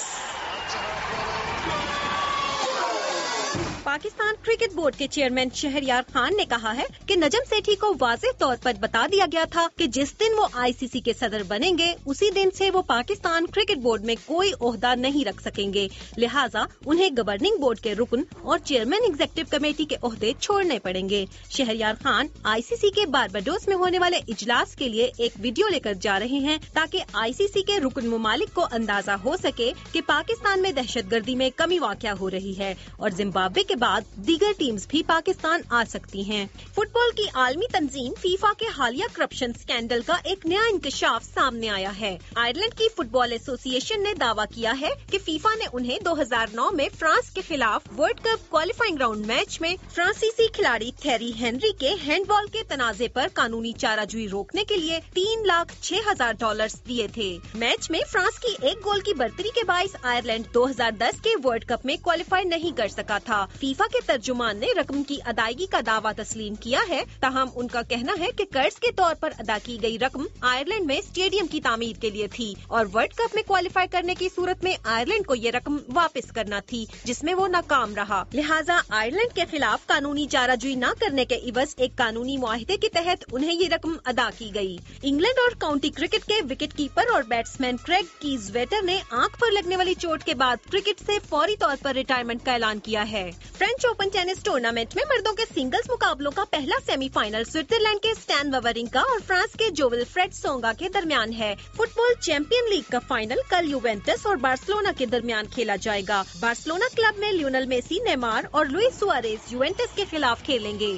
پاکستان کرکٹ بورڈ کے چیئرمین شہریار خان نے کہا ہے کہ نجم سیٹھی کو واضح طور پر بتا دیا گیا تھا کہ جس دن وہ آئی سی سی کے صدر بنیں گے اسی دن سے وہ پاکستان کرکٹ بورڈ میں کوئی عہدہ نہیں رکھ سکیں گے، لہٰذا انہیں گورننگ بورڈ کے رکن اور چیئرمین ایگزیکٹو کمیٹی کے عہدے چھوڑنے پڑیں گے. شہریار خان آئی سی سی کے بارباڈوس میں ہونے والے اجلاس کے لیے ایک ویڈیو لے کر جا رہے ہیں تاکہ آئی سی سی کے رکن ممالک کو اندازہ ہو سکے کہ پاکستان میں دہشت گردی میں کمی واقع ہو رہی ہے اور زمبابوے کے بعد دیگر ٹیمز بھی پاکستان آ سکتی ہیں. فٹ بال کی عالمی تنظیم فیفا کے حالیہ کرپشن سکینڈل کا ایک نیا انکشاف سامنے آیا ہے. آئرلینڈ کی فٹ بال ایسوسی ایشن نے دعویٰ کیا ہے کہ فیفا نے انہیں دو ہزار نو میں فرانس کے خلاف world cup qualifying round match میں فرانسیسی کھلاڑی تھیری ہینری کے ہینڈ بال کے تنازع پر قانونی چارہ جوئی روکنے کے لیے تین لاکھ چھ ہزار ڈالر دیے تھے. میچ میں فرانس کی ایک گول کی برتری کے باعث آئرلینڈ دو ہزار دس کے ورلڈ کپ میں کوالیفائی نہیں کر سکا تھا. فیفا کے ترجمان نے رقم کی ادائیگی کا دعویٰ تسلیم کیا ہے، تاہم ان کا کہنا ہے کہ قرض کے طور پر ادا کی گئی رقم آئرلینڈ میں اسٹیڈیم کی تعمیر کے لیے تھی اور ورلڈ کپ میں کوالیفائی کرنے کی صورت میں آئرلینڈ کو یہ رقم واپس کرنا تھی جس میں وہ ناکام رہا. لہٰذا آئرلینڈ کے خلاف قانونی چارہ جوئی نہ کرنے کے عوض ایک قانونی معاہدے کے تحت انہیں یہ رقم ادا کی گئی. انگلینڈ اور کاؤنٹی کرکٹ کے وکٹ کیپر اور بیٹسمین کریگ کیزویٹر نے آنکھ پر لگنے والی چوٹ کے بعد کرکٹ سے فوری طور پر ریٹائرمنٹ کا اعلان کیا ہے. فرینچ اوپن ٹینس ٹورنامنٹ میں مردوں کے سنگلز مقابلوں کا پہلا سیمی فائنل سوئٹزرلینڈ کے سٹین واورنکا اور فرانس کے جوول فریڈ سونگا کے درمیان ہے. فٹ بال چیمپئن لیگ کا فائنل کل یووینٹس اور بارسلونا کے درمیان کھیلا جائے گا. بارسلونا کلب میں لیونل میسی، نیمار اور لوئس سوارز یووینٹس کے خلاف کھیلیں گے.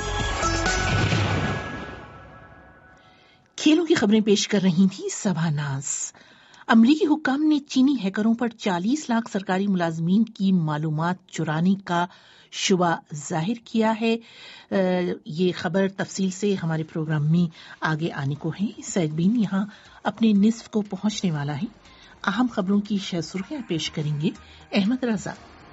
کھیلوں کی خبریں پیش کر رہی تھی صبا ناز. امریکی حکام نے چینی ہیکروں پر چالیس لاکھ سرکاری ملازمین کی معلومات چرانے کا شبہ ظاہر کیا ہے. یہ خبر تفصیل سے ہمارے پروگرام میں آگے آنے کو ہے. سعید بین یہاں اپنے نصف کو پہنچنے والا ہے. اہم خبروں کی شہ سرخیاں پیش کریں گے احمد رضا.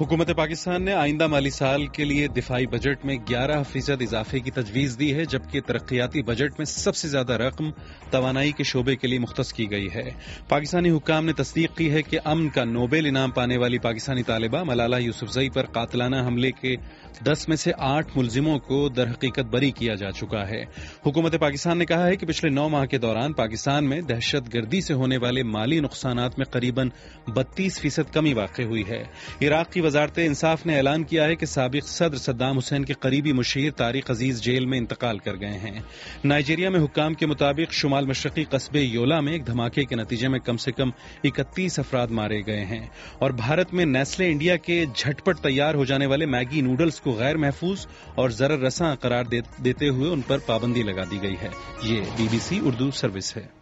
حکومت پاکستان نے آئندہ مالی سال کے لیے دفاعی بجٹ میں گیارہ فیصد اضافے کی تجویز دی ہے، جبکہ ترقیاتی بجٹ میں سب سے زیادہ رقم توانائی کے شعبے کے لیے مختص کی گئی ہے۔ پاکستانی حکام نے تصدیق کی ہے کہ امن کا نوبل انعام پانے والی پاکستانی طالبہ ملالہ یوسفزئی پر قاتلانہ حملے کے دس میں سے آٹھ ملزموں کو در حقیقت بری کیا جا چکا ہے۔ حکومت پاکستان نے کہا ہے کہ پچھلے نو ماہ کے دوران پاکستان میں دہشت گردی سے ہونے والے مالی نقصانات میں قریباً بتیس فیصد کمی واقع ہوئی ہے۔ عراق کی وزارت انصاف نے اعلان کیا ہے کہ سابق صدر صدام حسین کے قریبی مشیر طارق عزیز جیل میں انتقال کر گئے ہیں۔ نائجیریا میں حکام کے مطابق شمال مشرقی قصبے یولا میں ایک دھماکے کے نتیجے میں کم سے کم اکتیس افراد مارے گئے ہیں، اور بھارت میں نیسلے انڈیا کے جھٹپٹ تیار ہو جانے والے میگی نوڈلز کو غیر محفوظ اور ضرر رساں قرار دیتے ہوئے ان پر پابندی لگا دی گئی ہے۔ یہ B B C Urdu service ہے۔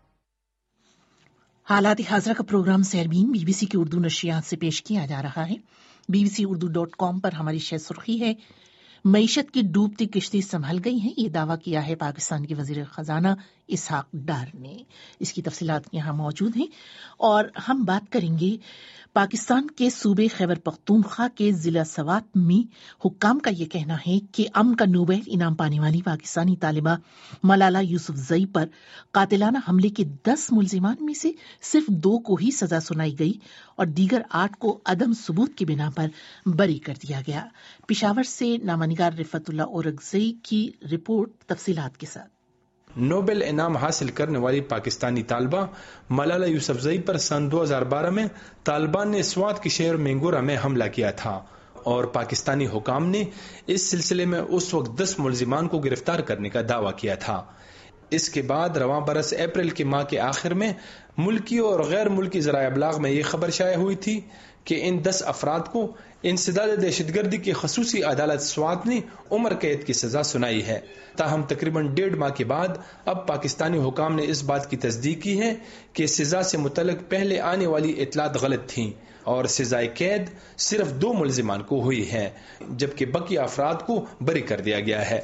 حالات حاضرہ کا programme Sairbeen B B C کی اردو نشریات سے پیش کیا جا رہا ہے۔ B B C Urdu dot com پر ہماری شہ سرخی ہے، معیشت کی ڈوبتی کشتی سنبھل گئی ہے، یہ دعویٰ کیا ہے پاکستان کے وزیر خزانہ اسحاق ڈار نے۔ اس کی تفصیلات یہاں موجود ہیں، اور ہم بات کریں گے پاکستان کے صوبے خیبر پختونخوا کے ضلع سوات میں حکام کا یہ کہنا ہے کہ امن کا نوبل انعام پانے والی پاکستانی طالبہ ملالہ یوسفزئی پر قاتلانہ حملے کے دس ملزمان میں سے صرف دو کو ہی سزا سنائی گئی اور دیگر آٹھ کو عدم ثبوت کی بنا پر بری کر دیا گیا۔ پشاور سے نامہ نگار رفعت اللہ اورگزئی کی رپورٹ تفصیلات کے ساتھ۔ نوبل انعام حاصل کرنے والی پاکستانی طالبہ ملالہ یوسفزئی پر سن دو ہزار بارہ میں طالبان نے سوات کے شہر مینگورہ میں حملہ کیا تھا، اور پاکستانی حکام نے اس سلسلے میں اس وقت دس ملزمان کو گرفتار کرنے کا دعویٰ کیا تھا۔ اس کے بعد رواں برس اپریل کے ماہ کے آخر میں ملکی اور غیر ملکی ذرائع ابلاغ میں یہ خبر شائع ہوئی تھی کہ ان دس افراد کو انسداد دہشت گردی کی خصوصی عدالت سوات نے عمر قید کی سزا سنائی ہے۔ تاہم تقریباً ڈیڑھ ماہ کے بعد اب پاکستانی حکام نے اس بات کی تصدیق کی ہے کہ سزا سے متعلق پہلے آنے والی اطلاعات غلط تھیں، اور سزائے قید صرف دو ملزمان کو ہوئی ہے، جبکہ بقیہ افراد کو بری کر دیا گیا ہے۔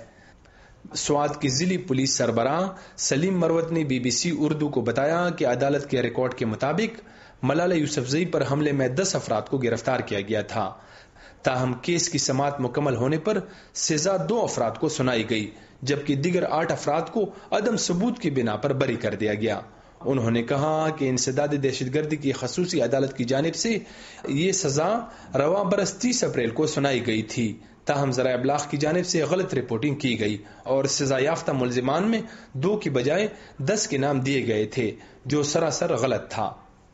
سوات کی ضلعی پولیس سربراہ سلیم مروت نے بی بی سی اردو کو بتایا کہ عدالت کے ریکارڈ کے مطابق ملالہ یوسفزئی پر حملے میں دس افراد کو گرفتار کیا گیا تھا، تاہم کیس کی سماعت مکمل ہونے پر سزا دو افراد کو سنائی گئی، جبکہ دیگر آٹھ افراد کو عدم ثبوت کی بنا پر بری کر دیا گیا۔ انہوں نے کہا کہ انسداد دہشت گردی کی خصوصی عدالت کی جانب سے یہ سزا رواں برس تیس اپریل کو سنائی گئی تھی، تاہم ذرائع ابلاغ کی جانب سے غلط رپورٹنگ کی گئی، اور سزا یافتہ ملزمان میں دو کی بجائے دس کے نام دیے گئے تھے، جو سراسر غلط تھا۔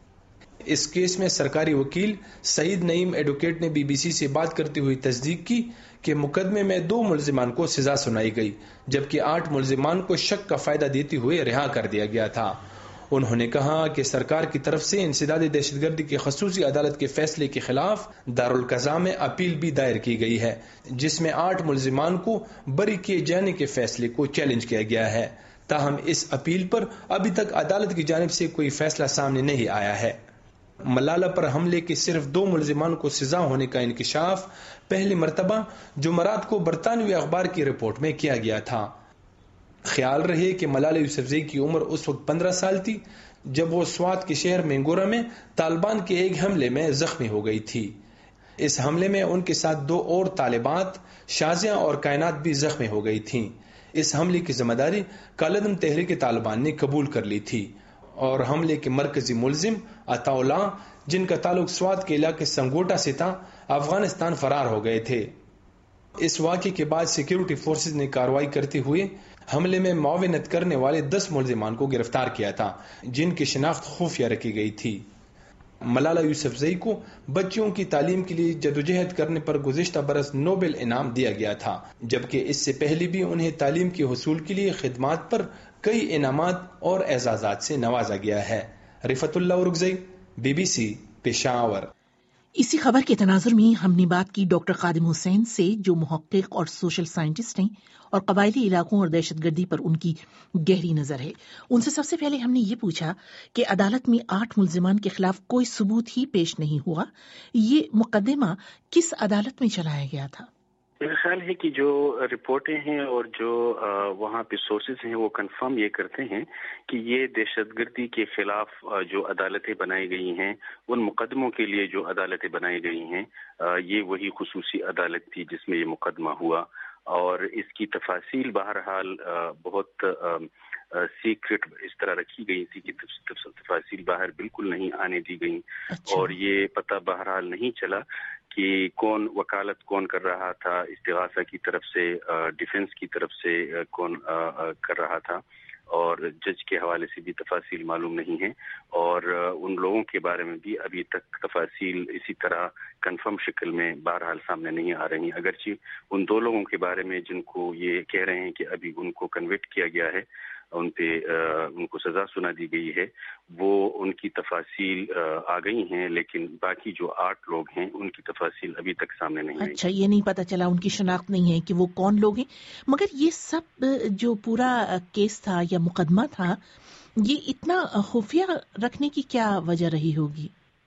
اس کیس میں سرکاری وکیل سعید نعیم ایڈوکیٹ نے بی بی سی سے بات کرتے ہوئے تصدیق کی کہ مقدمے میں دو ملزمان کو سزا سنائی گئی، جبکہ آٹھ ملزمان کو شک کا فائدہ دیتے ہوئے رہا کر دیا گیا تھا۔ انہوں نے کہا کہ سرکار کی طرف سے انسداد دہشت گردی کی خصوصی عدالت کے فیصلے کے خلاف دارالقضاء میں اپیل بھی دائر کی گئی ہے، جس میں آٹھ ملزمان کو بری کیے جانے کے فیصلے کو چیلنج کیا گیا ہے، تاہم اس اپیل پر ابھی تک عدالت کی جانب سے کوئی فیصلہ سامنے نہیں آیا ہے۔ ملالہ پر حملے کے صرف دو ملزمان کو سزا ہونے کا انکشاف پہلی مرتبہ جمعرات کو برطانوی اخبار کی رپورٹ میں کیا گیا تھا۔ خیال رہے کہ ملالہ یوسفزئی کی عمر اس وقت پندرہ سال تھی جب وہ سوات کے شہر مینگورہ میں طالبان کے ایک حملے میں زخمی ہو گئی تھی۔ اس حملے میں ان کے ساتھ دو اور طالبات شازیہ اور کائنات بھی زخمی ہو گئی تھیں۔ اس حملے کی ذمہ داری کالعدم تحریک طالبان نے قبول کر لی تھی، اور حملے کے مرکزی ملزم عطا اللہ، جن کا تعلق سوات کے علاقے سنگوٹا سے تھا، افغانستان فرار ہو گئے تھے۔ اس واقعے کے بعد سیکیورٹی فورسز نے کارروائی کرتے ہوئے حملے میں معاونت کرنے والے دس ملزمان کو گرفتار کیا تھا، جن کی شناخت خفیہ رکھی گئی تھی۔ ملالہ یوسفزئی کو بچیوں کی تعلیم کے لیے جدوجہد کرنے پر گزشتہ برس نوبل انعام دیا گیا تھا، جبکہ اس سے پہلے بھی انہیں تعلیم کے حصول کے لیے خدمات پر کئی انعامات اور اعزازات سے نوازا گیا ہے۔ Rifatullah Orakzai, B B C, Peshawar. اسی خبر کے تناظر میں ہم نے بات کی ڈاکٹر خادم حسین سے، جو محقق اور سوشل سائنٹسٹ ہیں اور قبائلی علاقوں اور دہشت گردی پر ان کی گہری نظر ہے۔ ان سے سب سے پہلے ہم نے یہ پوچھا کہ عدالت میں آٹھ ملزمان کے خلاف کوئی ثبوت ہی پیش نہیں ہوا، یہ مقدمہ کس عدالت میں چلایا گیا تھا؟ میرا خیال ہے کہ جو رپورٹیں ہیں اور جو وہاں پہ سورسز ہیں وہ کنفرم یہ کرتے ہیں کہ یہ دہشت گردی کے خلاف جو عدالتیں بنائی گئی ہیں، ان مقدموں کے لیے جو عدالتیں بنائی گئی ہیں، یہ وہی خصوصی عدالت تھی جس میں یہ مقدمہ ہوا، اور اس کی تفاصیل بہرحال بہت سیکرٹ اس طرح رکھی گئی تھی کہ تفاصیل باہر بالکل نہیں آنے دی گئی، اور یہ پتہ بہرحال نہیں چلا کہ کون وکالت کون کر رہا تھا، استغاثہ کی طرف سے، ڈیفنس کی طرف سے کون کر رہا تھا، اور جج کے حوالے سے بھی تفاصیل معلوم نہیں ہیں، اور ان لوگوں کے بارے میں بھی ابھی تک تفاصیل اسی طرح کنفرم شکل میں بہرحال سامنے نہیں آ رہی، اگرچہ ان دو لوگوں کے بارے میں جن کو یہ کہہ رہے ہیں کہ ابھی ان کو کنوکٹ کیا گیا ہے، ان پہ ان کو سزا سنا دی گئی ہے، وہ ان کی تفاصیل آ گئی ہیں، لیکن باقی جو آٹھ لوگ ہیں ان کی تفاصیل ابھی تک سامنے نہیں آئی۔ اچھا، یہ نہیں پتا چلا، ان کی شناخت نہیں ہے کہ وہ کون لوگ ہیں، مگر یہ سب جو پورا کیس تھا یا مقدمہ تھا، یہ اتنا خفیہ رکھنے کی کیا وجہ رہی ہوگی؟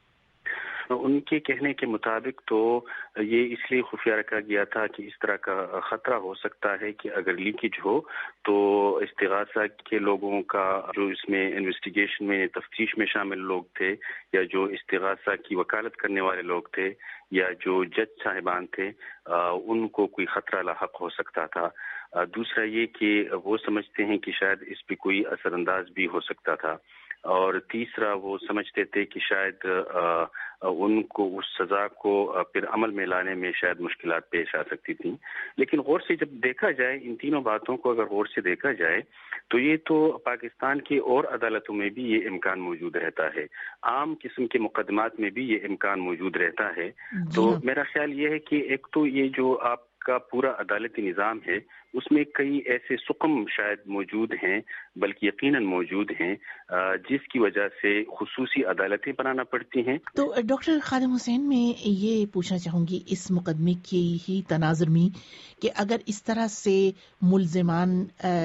ان کے کہنے کے مطابق تو یہ اس لیے خفیہ رکھا گیا تھا کہ اس طرح کا خطرہ ہو سکتا ہے کہ اگر لیکیج ہو تو استغاثہ کے لوگوں کا جو اس میں انویسٹیگیشن میں تفتیش میں شامل لوگ تھے، یا جو استغاثہ کی وکالت کرنے والے لوگ تھے، یا جو جج صاحبان تھے، ان کو کوئی خطرہ لاحق ہو سکتا تھا۔ دوسرا یہ کہ وہ سمجھتے ہیں کہ شاید اس پہ کوئی اثر انداز بھی ہو سکتا تھا، اور تیسرا وہ سمجھتے تھے کہ شاید ان کو اس سزا کو پھر عمل میں لانے میں شاید مشکلات پیش آ سکتی تھیں۔ لیکن غور سے جب دیکھا جائے، ان تینوں باتوں کو اگر غور سے دیکھا جائے تو یہ تو پاکستان کی اور عدالتوں میں بھی یہ امکان موجود رہتا ہے، عام قسم کے مقدمات میں بھی یہ امکان موجود رہتا ہے۔ تو میرا خیال یہ ہے کہ ایک تو یہ جو آپ کا پورا عدالتی نظام ہے، اس میں کئی ایسے سقم شاید موجود ہیں، بلکہ یقیناً موجود ہیں، جس کی وجہ سے خصوصی عدالتیں بنانا پڑتی ہیں۔ تو ڈاکٹر خادم حسین، میں یہ پوچھنا چاہوں گی اس مقدمے کی ہی تناظر میں کہ اگر اس طرح سے ملزمان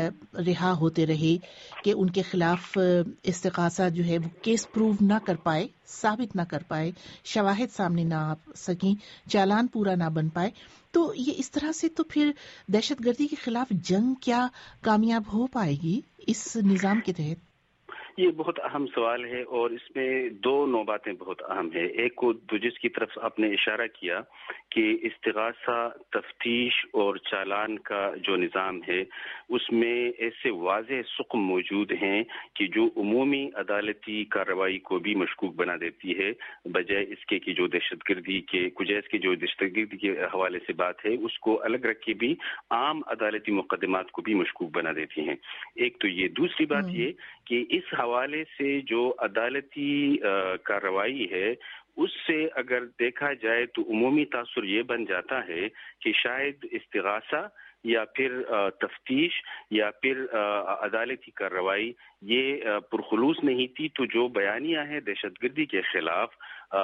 رہا ہوتے رہے کہ ان کے خلاف استغاثہ جو ہے وہ کیس پروو نہ کر پائے، ثابت نہ کر پائے، شواہد سامنے نہ آ سکیں، چالان پورا نہ بن پائے، تو یہ اس طرح سے تو پھر دہشت گردی کے خلاف جنگ کیا کامیاب ہو پائے گی اس نظام کے تحت؟ یہ بہت اہم سوال ہے، اور اس میں دو نو باتیں بہت اہم ہے۔ ایک کو تو جس کی طرف آپ نے اشارہ کیا کہ استغاثہ، تفتیش اور چالان کا جو نظام ہے، اس میں ایسے واضح سقم موجود ہیں کہ جو عمومی عدالتی کارروائی کو بھی مشکوک بنا دیتی ہے، بجائے اس کے کہ جو دہشت گردی کے کجیز کے جو دہشت گردی کے حوالے سے بات ہے اس کو الگ رکھ کے بھی عام عدالتی مقدمات کو بھی مشکوک بنا دیتی ہیں۔ ایک تو یہ، دوسری بات یہ کہ اس حوالے سے جو عدالتی کارروائی ہے اس سے اگر دیکھا جائے تو عمومی تاثر یہ بن جاتا ہے کہ شاید استغاثہ یا پھر تفتیش یا پھر عدالتی کارروائی یہ پرخلوص نہیں تھی، تو جو بیانیہ ہے دہشت گردی کے خلاف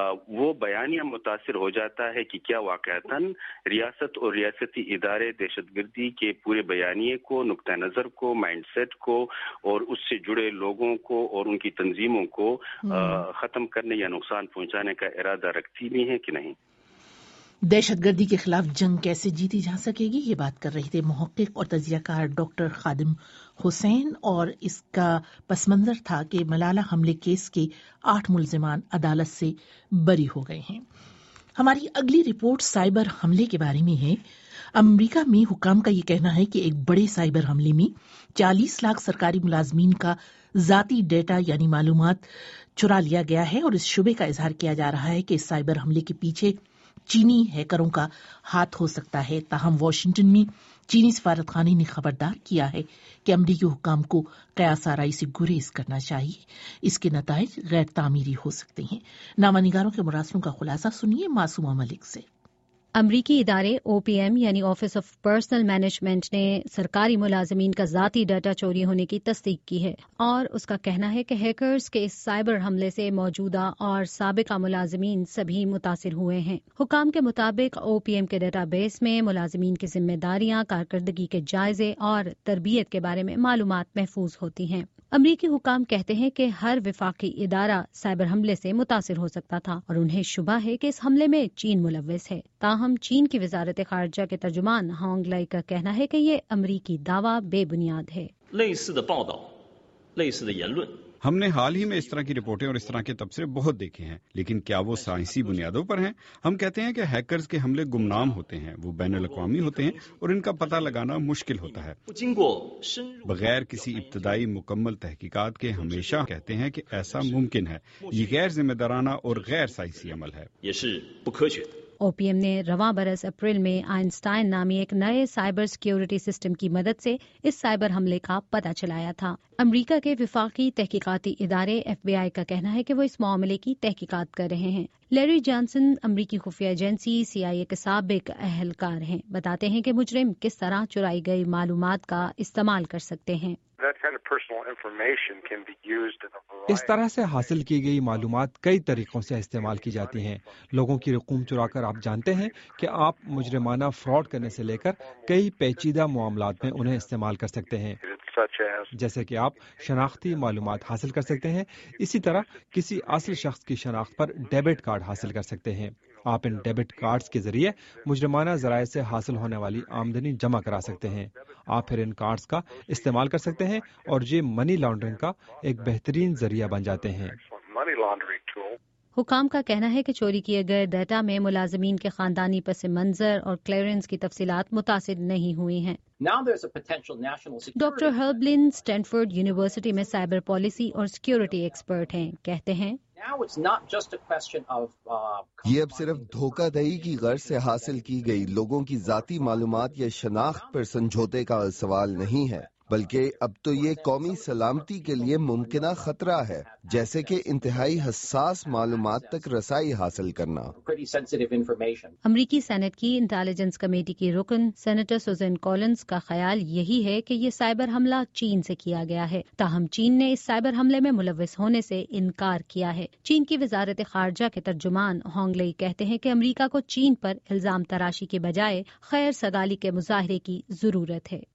وہ بیانیہ متاثر ہو جاتا ہے کہ کیا واقعتاً ریاست اور ریاستی ادارے دہشت گردی کے پورے بیانیے کو، نقطہ نظر کو، مائنڈ سیٹ کو اور اس سے جڑے لوگوں کو اور ان کی تنظیموں کو ختم کرنے یا نقصان پہنچانے کا ارادہ رکھتی بھی ہیں کہ نہیں۔ دہشت گردی کے خلاف جنگ کیسے جیتی جا سکے گی، یہ بات کر رہے تھے محقق اور تجزیہ کار ڈاکٹر خادم حسین، اور اس کا پس منظر تھا کہ ملالہ حملے کیس کے آٹھ ملزمان عدالت سے بری ہو گئے ہیں۔ ہماری اگلی رپورٹ سائبر حملے کے بارے میں ہے۔ امریکہ میں حکام کا یہ کہنا ہے کہ ایک بڑے سائبر حملے میں چالیس لاکھ سرکاری ملازمین کا ذاتی ڈیٹا یعنی معلومات چرا لیا گیا ہے، اور اس شبے کا اظہار کیا جا رہا ہے کہ اس سائبر حملے کے پیچھے چینی ہیکروں کا ہاتھ ہو سکتا ہے۔ تاہم واشنگٹن میں چینی سفارت خانے نے خبردار کیا ہے کہ امریکی حکام کو قیاس آرائی سے گریز کرنا چاہیے، اس کے نتائج غیر تعمیری ہو سکتے ہیں۔ نامہ نگاروں کے مراسلوں کا خلاصہ سنیے معصومہ ملک سے۔ امریکی ادارے او پی ایم یعنی آفس آف پرسنل مینجمنٹ نے سرکاری ملازمین کا ذاتی ڈیٹا چوری ہونے کی تصدیق کی ہے، اور اس کا کہنا ہے کہ ہیکرز کے اس سائبر حملے سے موجودہ اور سابقہ ملازمین سبھی متاثر ہوئے ہیں۔ حکام کے مطابق او پی ایم کے ڈیٹا بیس میں ملازمین کی ذمہ داریاں، کارکردگی کے جائزے اور تربیت کے بارے میں معلومات محفوظ ہوتی ہیں۔ امریکی حکام کہتے ہیں کہ ہر وفاقی ادارہ سائبر حملے سے متاثر ہو سکتا تھا اور انہیں شبہ ہے کہ اس حملے میں چین ملوث ہے. تاہم چین کی وزارت خارجہ کے ترجمان ہانگ لائی کا کہنا ہے کہ یہ امریکی دعویٰ بے بنیاد ہے. ہم نے حال ہی میں اس طرح کی رپورٹیں اور اس طرح کے تبصرے بہت دیکھے ہیں، لیکن کیا وہ سائنسی بنیادوں پر ہیں؟ ہم کہتے ہیں کہ ہیکرز کے حملے گمنام ہوتے ہیں، وہ بین الاقوامی ہوتے ہیں اور ان کا پتہ لگانا مشکل ہوتا ہے. بغیر کسی ابتدائی مکمل تحقیقات کے ہمیشہ کہتے ہیں کہ ایسا ممکن ہے. یہ غیر ذمہ دارانہ اور غیر سائنسی عمل ہے. او پی ایم نے رواں برس اپریل میں آئنسٹائن نامی ایک نئے سائبر سیکیورٹی سسٹم کی مدد سے اس سائبر حملے کا پتہ چلایا تھا. امریکہ کے وفاقی تحقیقاتی ادارے ایف بی آئی کا کہنا ہے کہ وہ اس معاملے کی تحقیقات کر رہے ہیں. لیری جانسن امریکی خفیہ ایجنسی سی آئی اے کے سابق اہلکار ہیں. بتاتے ہیں کہ مجرم کس طرح چرائی گئی معلومات کا استعمال کر سکتے ہیں. اس طرح سے حاصل کی گئی معلومات کئی طریقوں سے استعمال کی جاتی ہیں. لوگوں کی رقوم چرا کر آپ جانتے ہیں کہ آپ مجرمانہ فراڈ کرنے سے لے کر کئی پیچیدہ معاملات میں انہیں استعمال کر سکتے ہیں، جیسے کہ آپ شناختی معلومات حاصل کر سکتے ہیں. اسی طرح کسی اصل شخص کی شناخت پر ڈیبٹ کارڈ حاصل کر سکتے ہیں. آپ ان ڈیبٹ کارڈز کے ذریعے مجرمانہ ذرائع سے حاصل ہونے والی آمدنی جمع کرا سکتے ہیں. آپ پھر ان کارڈز کا استعمال کر سکتے ہیں اور یہ منی لانڈرنگ کا ایک بہترین ذریعہ بن جاتے ہیں. حکام کا کہنا ہے کہ چوری کیے گئے ڈیٹا میں ملازمین کے خاندانی پس منظر اور کلیئرنس کی تفصیلات متاثر نہیں ہوئی ہیں. ڈاکٹر ہربلن اسٹینفورڈ یونیورسٹی میں سائبر پالیسی اور سیکیورٹی ایکسپرٹ ہیں. کہتے ہیں یہ اب صرف دھوکہ دہی کی غرض سے حاصل کی گئی لوگوں کی ذاتی معلومات یا شناخت پر سمجھوتے کا سوال نہیں ہے، بلکہ اب تو یہ قومی سلامتی کے لیے ممکنہ خطرہ ہے، جیسے کہ انتہائی حساس معلومات تک رسائی حاصل کرنا. امریکی سینٹ کی انٹیلیجنس کمیٹی کی رکن سینیٹر سوزن کولنز کا خیال یہی ہے کہ یہ سائبر حملہ چین سے کیا گیا ہے. تاہم چین نے اس سائبر حملے میں ملوث ہونے سے انکار کیا ہے. چین کی وزارت خارجہ کے ترجمان ہانگ لئی کہتے ہیں کہ امریکہ کو چین پر الزام تراشی کے بجائے خیر سگالی کے مظاہرے کی ضرورت ہے.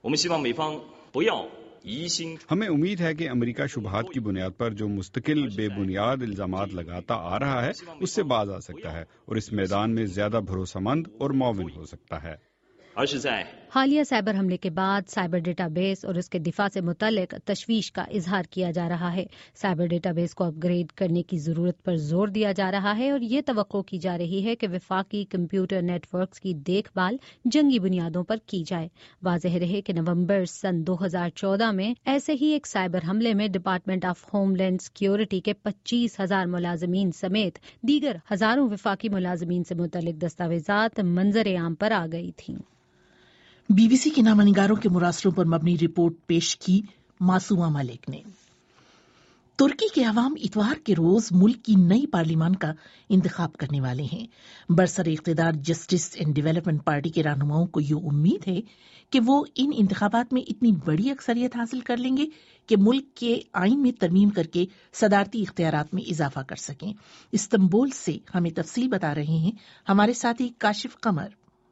ہمیں امید ہے کہ امریکہ شبہات کی بنیاد پر جو مستقل بے بنیاد الزامات لگاتا آ رہا ہے اس سے باز آ سکتا ہے اور اس میدان میں زیادہ بھروسہ مند اور معاون ہو سکتا ہے. حالیہ سائبر حملے کے بعد سائبر ڈیٹا بیس اور اس کے دفاع سے متعلق تشویش کا اظہار کیا جا رہا ہے. سائبر ڈیٹا بیس کو اپ گریڈ کرنے کی ضرورت پر زور دیا جا رہا ہے اور یہ توقع کی جا رہی ہے کہ وفاقی کمپیوٹر نیٹ ورکس کی دیکھ بھال جنگی بنیادوں پر کی جائے. واضح رہے کہ نومبر سن دو ہزار چودہ میں ایسے ہی ایک سائبر حملے میں department of homeland security کے پچیس ہزار ملازمین سمیت دیگر ہزاروں وفاقی ملازمین سے متعلق دستاویزات منظر عام پر آ گئی تھیں. بی بی سی کے نامہ نگاروں کے مراسلوں پر مبنی رپورٹ پیش کی معصومہ ملک نے. ترکی کے عوام اتوار کے روز ملک کی نئی پارلیمان کا انتخاب کرنے والے ہیں. برسر اقتدار جسٹس اینڈ ڈیولپمنٹ پارٹی کے رہنماؤں کو یہ امید ہے کہ وہ ان انتخابات میں اتنی بڑی اکثریت حاصل کر لیں گے کہ ملک کے آئین میں ترمیم کر کے صدارتی اختیارات میں اضافہ کر سکیں. استنبول سے ہمیں تفصیل بتا رہے ہیں ہمارے ساتھی کاشف قمر.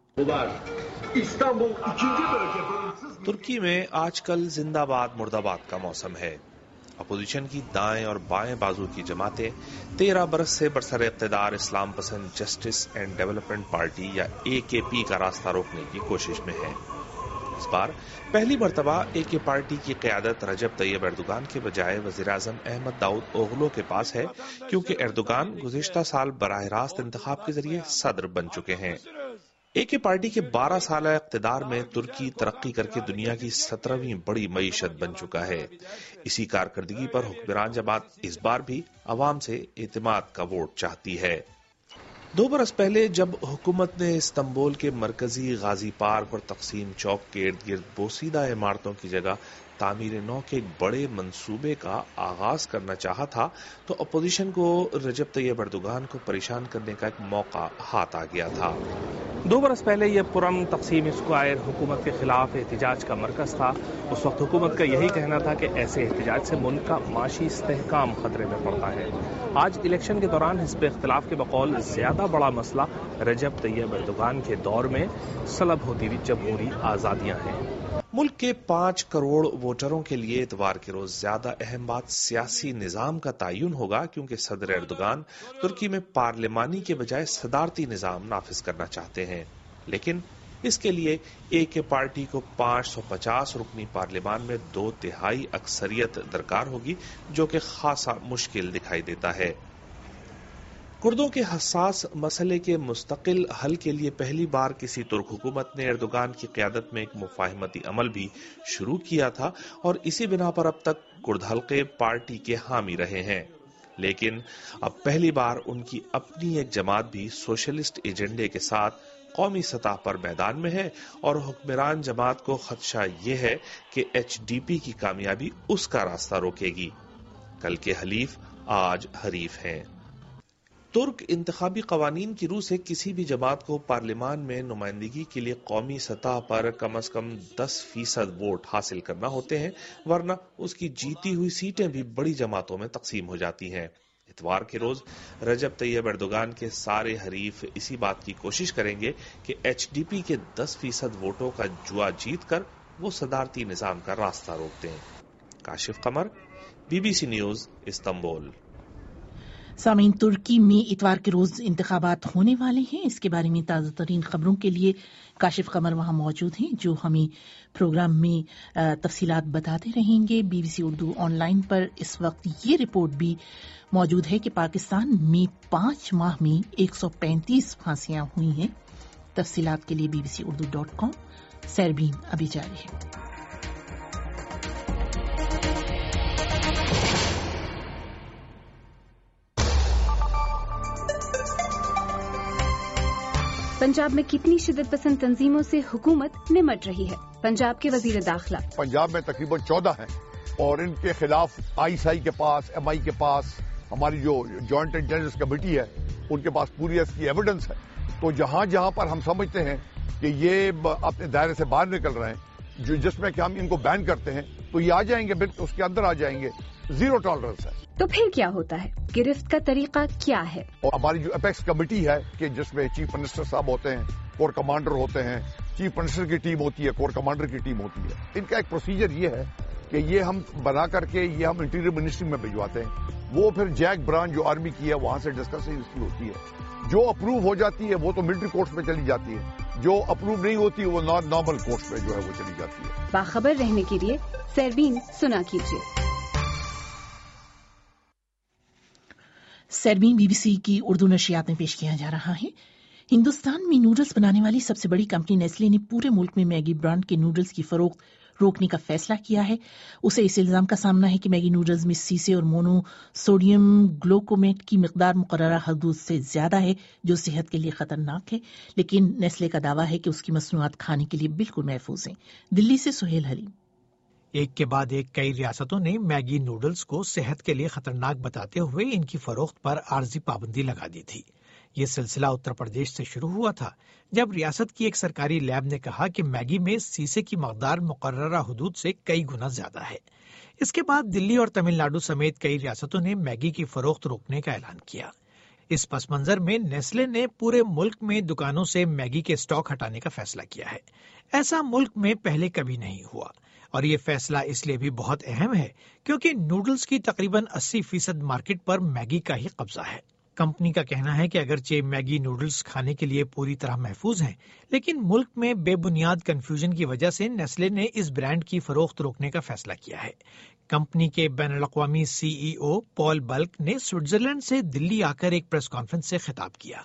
ترکی میں آج کل زندہ باد مرد آباد کا موسم ہے. اپوزیشن کی دائیں اور بائیں بازو کی جماعتیں تیرہ برس سے برسر اقتدار اسلام پسند جسٹس اینڈ ڈیولپمنٹ پارٹی یا اے کے پی کا راستہ روکنے کی کوشش میں ہیں. اس بار پہلی مرتبہ اے کے پارٹی کی قیادت رجب طیب ایردوگان کے بجائے وزیر اعظم احمد داؤد اوغلو کے پاس ہے، کیونکہ ایردوگان گزشتہ سال براہ راست انتخاب کے ذریعے صدر بن چکے ہیں. اے کے پارٹی کے بارہ سالہ اقتدار میں ترکی ترقی کر کے دنیا کی سترہویں بڑی معیشت بن چکا ہے. اسی کارکردگی پر حکمران جماعت اس بار بھی عوام سے اعتماد کا ووٹ چاہتی ہے. دو برس پہلے جب حکومت نے استنبول کے مرکزی غازی پارک اور تقسیم چوک کے ارد گرد بوسیدہ عمارتوں کی جگہ تعمیر نو کے ایک بڑے منصوبے کا آغاز کرنا چاہا تھا تو اپوزیشن کو رجب طیب ایردوگان کو پریشان کرنے کا ایک موقع ہاتھ آ گیا تھا. دو برس پہلے یہ پرامن تقسیم اسکوائر حکومت کے خلاف احتجاج کا مرکز تھا. اس وقت حکومت کا یہی کہنا تھا کہ ایسے احتجاج سے ملک کا معاشی استحکام خطرے میں پڑتا ہے. آج الیکشن کے دوران حزب اختلاف کے بقول زیادہ بڑا مسئلہ رجب طیب ایردوگان کے دور میں سلب ہوتی ہوئی جمہوری آزادیاں ہیں. ملک کے پانچ کروڑ ووٹروں کے لیے اتوار کے روز زیادہ اہم بات سیاسی نظام کا تعین ہوگا، کیونکہ صدر ایردوغان ترکی میں پارلیمانی کے بجائے صدارتی نظام نافذ کرنا چاہتے ہیں، لیکن اس کے لیے ایک پارٹی کو پانچ سو پچاس رکنی پارلیمان میں دو تہائی اکثریت درکار ہوگی، جو کہ خاصا مشکل دکھائی دیتا ہے۔ کردوں کے حساس مسئلے کے مستقل حل کے لیے پہلی بار کسی ترک حکومت نے ایردوغان کی قیادت میں ایک مفاہمتی عمل بھی شروع کیا تھا، اور اسی بنا پر اب تک کرد حلقے پارٹی کے حامی رہے ہیں، لیکن اب پہلی بار ان کی اپنی ایک جماعت بھی سوشلسٹ ایجنڈے کے ساتھ قومی سطح پر میدان میں ہے، اور حکمران جماعت کو خدشہ یہ ہے کہ ایچ ڈی پی کی کامیابی اس کا راستہ روکے گی۔ کل کے حلیف آج حریف ہیں۔ ترک انتخابی قوانین کی روح سے کسی بھی جماعت کو پارلیمان میں نمائندگی کے لیے قومی سطح پر کم از کم دس فیصد ووٹ حاصل کرنا ہوتے ہیں، ورنہ اس کی جیتی ہوئی سیٹیں بھی بڑی جماعتوں میں تقسیم ہو جاتی ہیں۔ اتوار کے روز رجب طیب ایردوغان کے سارے حریف اسی بات کی کوشش کریں گے کہ ایچ ڈی پی کے دس فیصد ووٹوں کا جوا جیت کر وہ صدارتی نظام کا راستہ روک دیں۔ Kashif Qamar, B B C news, Istanbul. سامعین، ترکی میں اتوار کے روز انتخابات ہونے والے ہیں، اس کے بارے میں تازہ ترین خبروں کے لیے کاشف قمر وہاں موجود ہیں، جو ہمیں پروگرام میں تفصیلات بتاتے رہیں گے۔ B B C Urdu online پر اس وقت یہ رپورٹ بھی موجود ہے کہ پاکستان میں پانچ ماہ میں ایک سو پینتیس پھانسیاں ہوئی ہیں۔ تفصیلات کے لیے B B C Urdu dot com. Sairbeen ابھی جاری ہے۔ پنجاب میں کتنی شدت پسند تنظیموں سے حکومت نمٹ رہی ہے؟ پنجاب کے وزیر داخلہ پنجاب میں تقریباً چودہ ہیں، اور ان کے خلاف آئی ایس آئی کے پاس، ایم آئی کے پاس، ہماری جو جوائنٹ انٹیلیجنس کمیٹی ہے ان کے پاس پوری اس کی ایویڈنس ہے۔ تو جہاں جہاں پر ہم سمجھتے ہیں کہ یہ اپنے دائرے سے باہر نکل رہے ہیں، جو جس میں کہ ہم ان کو بین کرتے ہیں، تو یہ آ جائیں گے، بالکل اس کے اندر آ جائیں گے۔ زیرو ٹالرنس ہے۔ تو پھر کیا ہوتا ہے؟ گرفت کا طریقہ کیا ہے؟ اور ہماری جو اپیکس کمیٹی ہے کہ جس میں چیف منسٹر صاحب ہوتے ہیں، کور کمانڈر ہوتے ہیں، چیف منسٹر کی ٹیم ہوتی ہے، کور کمانڈر کی ٹیم ہوتی ہے، ان کا ایک پروسیجر یہ ہے کہ یہ ہم بنا کر کے یہ ہم انٹیریئر منسٹری میں بھجواتے ہیں، وہ پھر جیک برانچ جو آرمی کی ہے وہاں سے ڈسکشن ہوتی ہے، جو اپروو ہو جاتی ہے وہ تو ملٹری کورٹس میں چلی جاتی ہے، جو اپروو نہیں ہوتی وہ نارمل کورٹس میں جو ہے وہ چلی جاتی ہے۔ باخبر رہنے کے لیے سیربین سنا کیجیے۔ سیربین بی بی سی کی اردو نشریات میں پیش کیا جا رہا ہے۔ ہندوستان میں نوڈلز بنانے والی سب سے بڑی کمپنی نیسلے نے پورے ملک میں میگی برانڈ کے نوڈلز کی فروخت روکنے کا فیصلہ کیا ہے۔ اسے اس الزام کا سامنا ہے کہ میگی نوڈلز میں سیسے اور مونو سوڈیم گلوکومیٹ کی مقدار مقررہ حدود سے زیادہ ہے، جو صحت کے لیے خطرناک ہے، لیکن نیسلے کا دعویٰ ہے کہ اس کی مصنوعات کھانے کے لیے بالکل محفوظ ہیں۔ دلی سے سہیل حلیم۔ ایک کے بعد ایک کئی ریاستوں نے میگی نوڈلز کو صحت کے لیے خطرناک بتاتے ہوئے ان کی فروخت پر عارضی پابندی لگا دی تھی۔ یہ سلسلہ اتر پردیش سے شروع ہوا تھا، جب ریاست کی ایک سرکاری لیب نے کہا کہ میگی میں سیسے کی مقدار مقررہ حدود سے کئی گنا زیادہ ہے۔ اس کے بعد دلی اور تمل ناڈو سمیت کئی ریاستوں نے میگی کی فروخت روکنے کا اعلان کیا۔ اس پس منظر میں نیسلے نے پورے ملک میں دکانوں سے میگی کے سٹاک ہٹانے کا فیصلہ کیا ہے۔ ایسا ملک میں پہلے کبھی نہیں ہوا، اور یہ فیصلہ اس لیے بھی بہت اہم ہے کیونکہ نوڈلز کی تقریباً اسی فیصد مارکیٹ پر میگی کا ہی قبضہ ہے۔ کمپنی کا کہنا ہے کہ اگرچہ میگی نوڈلز کھانے کے لیے پوری طرح محفوظ ہیں، لیکن ملک میں بے بنیاد کنفیوژن کی وجہ سے نیسلے نے اس برانڈ کی فروخت روکنے کا فیصلہ کیا ہے۔ کمپنی کے بین الاقوامی سی ای او پال بلک نے سوئٹزرلینڈ سے دلی آ کر ایک پریس کانفرنس سے خطاب کیا۔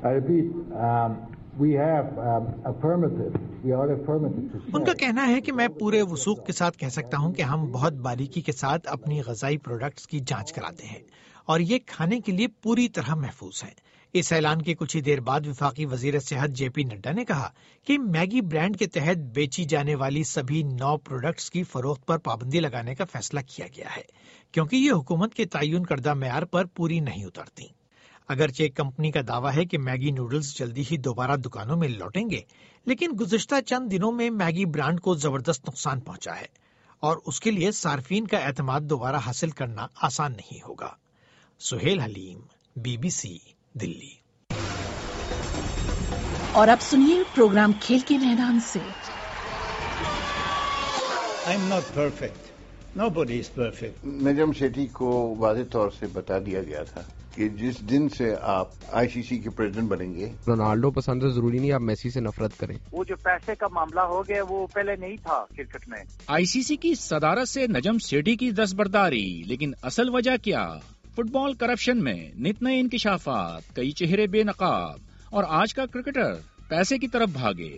ان کا کہنا ہے کہ میں پورے وثوق کے ساتھ کہہ سکتا ہوں کہ ہم بہت باریکی کے ساتھ اپنی غذائی پروڈکٹس کی جانچ کراتے ہیں اور یہ کھانے کے لیے پوری طرح محفوظ ہیں۔ اس اعلان کے کچھ ہی دیر بعد وفاقی وزیر صحت جے پی نڈا نے کہا کہ میگی برانڈ کے تحت بیچی جانے والی سبھی نو پروڈکٹس کی فروخت پر پابندی لگانے کا فیصلہ کیا گیا ہے، کیونکہ یہ حکومت کے تعین کردہ معیار پر پوری نہیں اترتی۔ اگرچہ کمپنی کا دعویٰ ہے کہ میگی نوڈلز جلدی ہی دوبارہ دکانوں میں لوٹیں گے، لیکن گزشتہ چند دنوں میں میگی برانڈ کو زبردست نقصان پہنچا ہے اور اس کے لیے صارفین کا اعتماد دوبارہ حاصل کرنا آسان نہیں ہوگا۔ Suhail Haleem, B B C, Delhi. اور اب سنیے پروگرام کھیل کے میدان سے۔ I'm not perfect. Nobody is perfect. Najam Sethi को वाज़ेह तौर से बता दिया गया था कि जिस दिन से आप आईसीसी के प्रेसिडेंट बनेंगे, रोनाल्डो पसंद है जरूरी नहीं आप मेसी से नफरत करें। वो जो पैसे का मामला हो गया वो पहले नहीं था क्रिकेट में। आईसीसी की सदारत से नजम सेठी की दस्तबरदारी, लेकिन असल वजह क्या? फुटबॉल करप्शन में नित नए इंकिशाफात, कई चेहरे बेनकाब और आज का क्रिकेटर पैसे की तरफ भागे।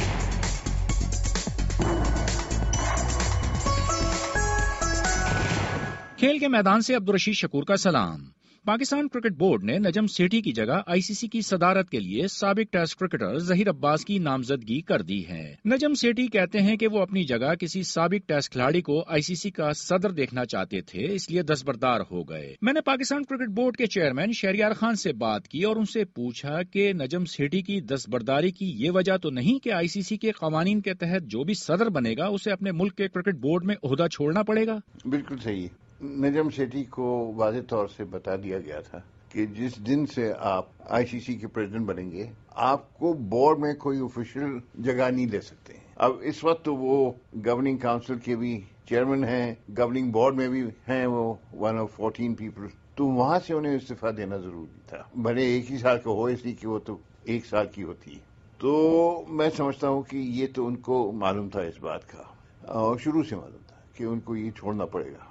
खेल के मैदान से अब्दुल रशीद शकूर का सलाम। पाकिस्तान क्रिकेट बोर्ड ने नजम सेठी की जगह आईसीसी की सदारत के लिए साबिक टेस्ट क्रिकेटर जहीर अब्बास की नामजदगी कर दी है। नजम सेठी कहते हैं कि वो अपनी जगह किसी साबिक टेस्ट खिलाड़ी को आईसीसी का सदर देखना चाहते थे, इसलिए दस्तबरदार हो गए। मैंने पाकिस्तान क्रिकेट बोर्ड के चेयरमैन शहरयार खान से बात की और उनसे पूछा कि नजम सेठी की दस्तबरदारी की ये वजह तो नहीं कि आईसीसी के कवानीन के तहत जो भी सदर बनेगा उसे अपने मुल्क के क्रिकेट बोर्ड में ओहदा छोड़ना पड़ेगा? बिल्कुल सही। नजम सेठी को वाज़ेह तौर से बता दिया गया था कि जिस दिन से आप आईसीसी के प्रेसिडेंट बनेंगे, आपको बोर्ड में कोई ऑफिशियल जगह नहीं ले सकते। अब इस वक्त तो वो गवर्निंग काउंसिल के भी चेयरमैन हैं, गवर्निंग बोर्ड में भी हैं, वो वन ऑफ फोर्टीन पीपल, तो वहां से उन्हें इस्तीफा देना जरूरी था। भले एक ही साल का हो, इसलिए कि वो तो एक साल की होती है। तो मैं समझता हूँ कि ये तो उनको मालूम था इस बात का, और शुरू से मालूम था कि उनको ये छोड़ना पड़ेगा।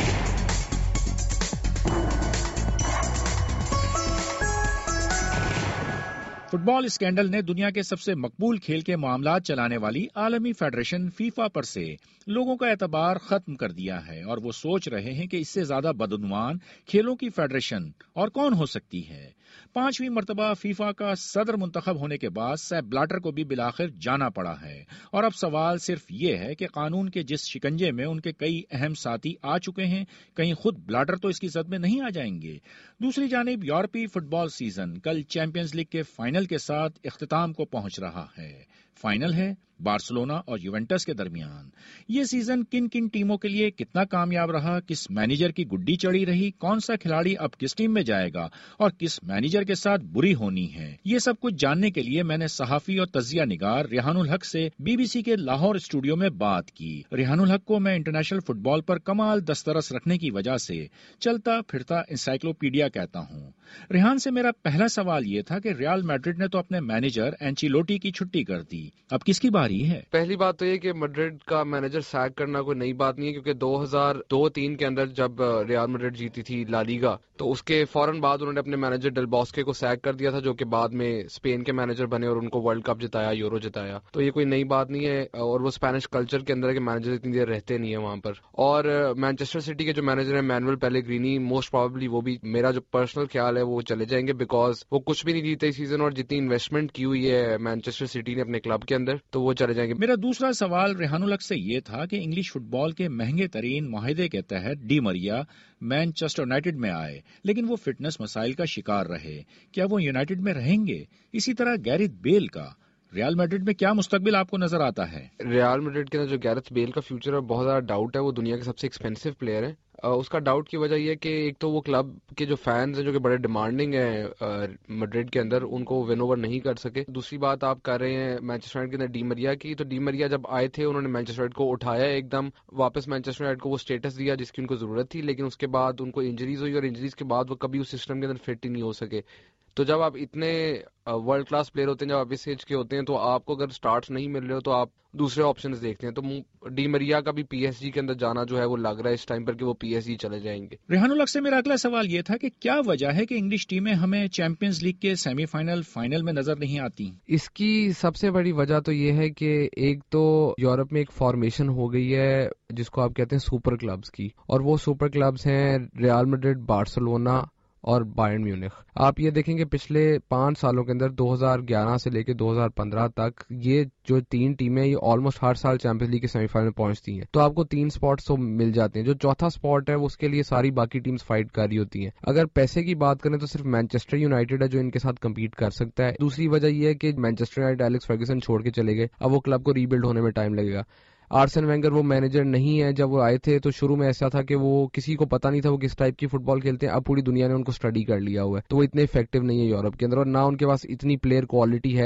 फुटबॉल स्कैंडल ने दुनिया के सबसे मकबूल खेल के मामलात चलाने वाली आलमी फेडरेशन फीफा पर से लोगों का एतबार खत्म कर दिया है और वो सोच रहे हैं कि इससे ज्यादा बदउनवान खेलों की फेडरेशन और कौन हो सकती है। पांचवी मर्तबा फीफा का सदर मुंतखब होने के बाद सेप ब्लाटर को भी बिलाखिर जाना पड़ा है और अब सवाल सिर्फ ये है कि कानून के जिस शिकंजे में उनके कई अहम साथी आ चुके हैं, कहीं खुद ब्लाटर तो इसकी जद में नहीं आ जाएंगे। दूसरी जानिब यूरोपीय फुटबॉल सीजन कल चैंपियंस लीग के फाइनल के साथ इख्तिताम को पहुंच रहा है। फाइनल है बार्सिलोना और यूवेंटस के दरमियान। ये सीजन किन किन टीमों के लिए कितना कामयाब रहा, किस मैनेजर की गुड्डी चढ़ी रही, कौन सा खिलाड़ी अब किस टीम में जाएगा और किस मैनेजर के साथ बुरी होनी है, ये सब कुछ जानने के लिए मैंने सहाफी और तजिया निगार रेहानुल हक से बीबीसी के लाहौर स्टूडियो में बात की। रेहानुल हक को मैं इंटरनेशनल फुटबॉल पर कमाल दस्तरस रखने की वजह से चलता फिरता इंसाइक्लोपीडिया कहता हूँ। रेहान से मेरा पहला सवाल ये था कि रियल मैड्रिड ने तो अपने मैनेजर एंचिलोटी की छुट्टी कर दी, अब किसकी बारी है? पहली बात तो ये कि मैड्रिड का मैनेजर सैक करना कोई नई बात नहीं है, क्योंकि दो हज़ार दो तीन के अंदर जब रियल मैड्रिड जीती थी ला लीगा तो उसके फौरन बाद उन्होंने अपने मैनेजर डेल बॉस्के को सैक कर दिया था, जो कि बाद में स्पेन के मैनेजर बने और उनको वर्ल्ड कप जिताया, यूरो जिताया। तो ये कोई नई बात नहीं है और वो स्पेनिश कल्चर के अंदर के मैनेजर इतनी देर रहते नहीं है वहां पर। और मैनचेस्टर सिटी के जो मैनेजर है मैनुअल पेलेग्रीनी, मोस्ट प्रोबेबली वो भी, मेरा जो पर्सनल ख्याल है, वो चले जाएंगे, बिकॉज वो कुछ भी नहीं जीते इस सीजन और जितनी इन्वेस्टमेंट की हुई है मैनचेस्टर सिटी ने अपने क्लब के अंदर, तो वो चले जाएंगे। मेरा दूसरा सवाल रेहानुल हक से ये था कि इंग्लिश फुटबॉल के महंगे तरीन मुआहदे के तहत डी मरिया मैनचेस्टर यूनाइटेड में आए, लेकिन वो फिटनेस मसाइल का शिकार रहे। क्या वो यूनाइटेड में रहेंगे? इसी तरह गैरिथ बेल का रियल मैड्रिड में क्या मुस्तकबिल आपको नजर आता है? रियल मैड्रिड के अंदर जो गैरेथ बेल का फ्यूचर है बहुत ज्यादा डाउट है। वो दुनिया के सबसे एक्सपेंसिव प्लेयर है। उसका डाउट की वजह यह कि एक तो वो क्लब के जो फैंस हैं जो कि बड़े डिमांडिंग है मैड्रिड के अंदर, उनको विन ओवर नहीं कर सके। दूसरी बात आप कर रहे हैं मैनचेस्टर यूनाइटेड के अंदर डी मरिया की, तो डी मरिया जब आए थे उन्होंने मैनचेस्टर यूनाइटेड को उठाया एकदम वापस, मैनचेस्टर यूनाइटेड को वो स्टेटस दिया जिसकी उनको जरूरत थी, लेकिन उसके बाद उनको इंजरीज हुई और इंजरीज के बाद वो कभी उस सिस्टम के अंदर फिट ही नहीं हो सके। तो जब आप इतने वर्ल्ड क्लास प्लेयर होते हैं, जब आप इस एज के होते हैं, तो आपको अगर स्टार्ट्स नहीं मिल रहे हो तो आप दूसरे ऑप्शंस देखते हैं। तो डी मरिया का भी पीएसजी के अंदर जाना जो है वो लग रहा है इस टाइम पर कि वो पीएसजी चले जाएंगे। रेहानुल हक से मेरा अगला सवाल ये था कि क्या वजह है कि इंग्लिश टीमें हमें चैंपियंस लीग के सेमीफाइनल फाइनल में नजर नहीं आती? इसकी सबसे बड़ी वजह तो ये है कि एक तो यूरोप में एक फॉर्मेशन हो गई है जिसको आप कहते हैं सुपर क्लब्स की, और वो सुपर क्लब्स हैं रियल मैड्रिड, बार्सिलोना और बायर्न म्यूनिख। आप ये देखेंगे पिछले पांच सालों के अंदर दो हज़ार ग्यारह से लेकर दो हज़ार पंद्रह तक ये जो तीन टीमें ये ऑलमोस्ट हर साल चैंपियंस लीग के सेमीफाइनल में पहुंचती हैं, तो आपको तीन स्पॉट्स तो मिल जाते हैं। जो चौथा स्पॉट है उसके लिए सारी बाकी टीम्स फाइट कर रही होती हैं। अगर पैसे की बात करें तो सिर्फ मैनचेस्टर यूनाइटेड है जो इनके साथ कम्पीट कर सकता है। दूसरी वजह यह है कि मैनचेस्टर यूनाइटेड एलेक्स फर्ग्यूसन छोड़ के चले गए, अब वो क्लब को रीबिल्ड होने में टाइम लगेगा। आर्सेन वेंगर वो मैनेजर नहीं है, जब वो आए थे तो शुरू में ऐसा था कि वो किसी को पता नहीं था वो किस टाइप की फुटबॉल खेलते हैं, अब पूरी दुनिया ने उनको स्टडी कर लिया हुआ है, तो वो इतने इफेक्टिव नहीं है यूरोप के अंदर, और ना उनके पास इतनी प्लेयर क्वालिटी है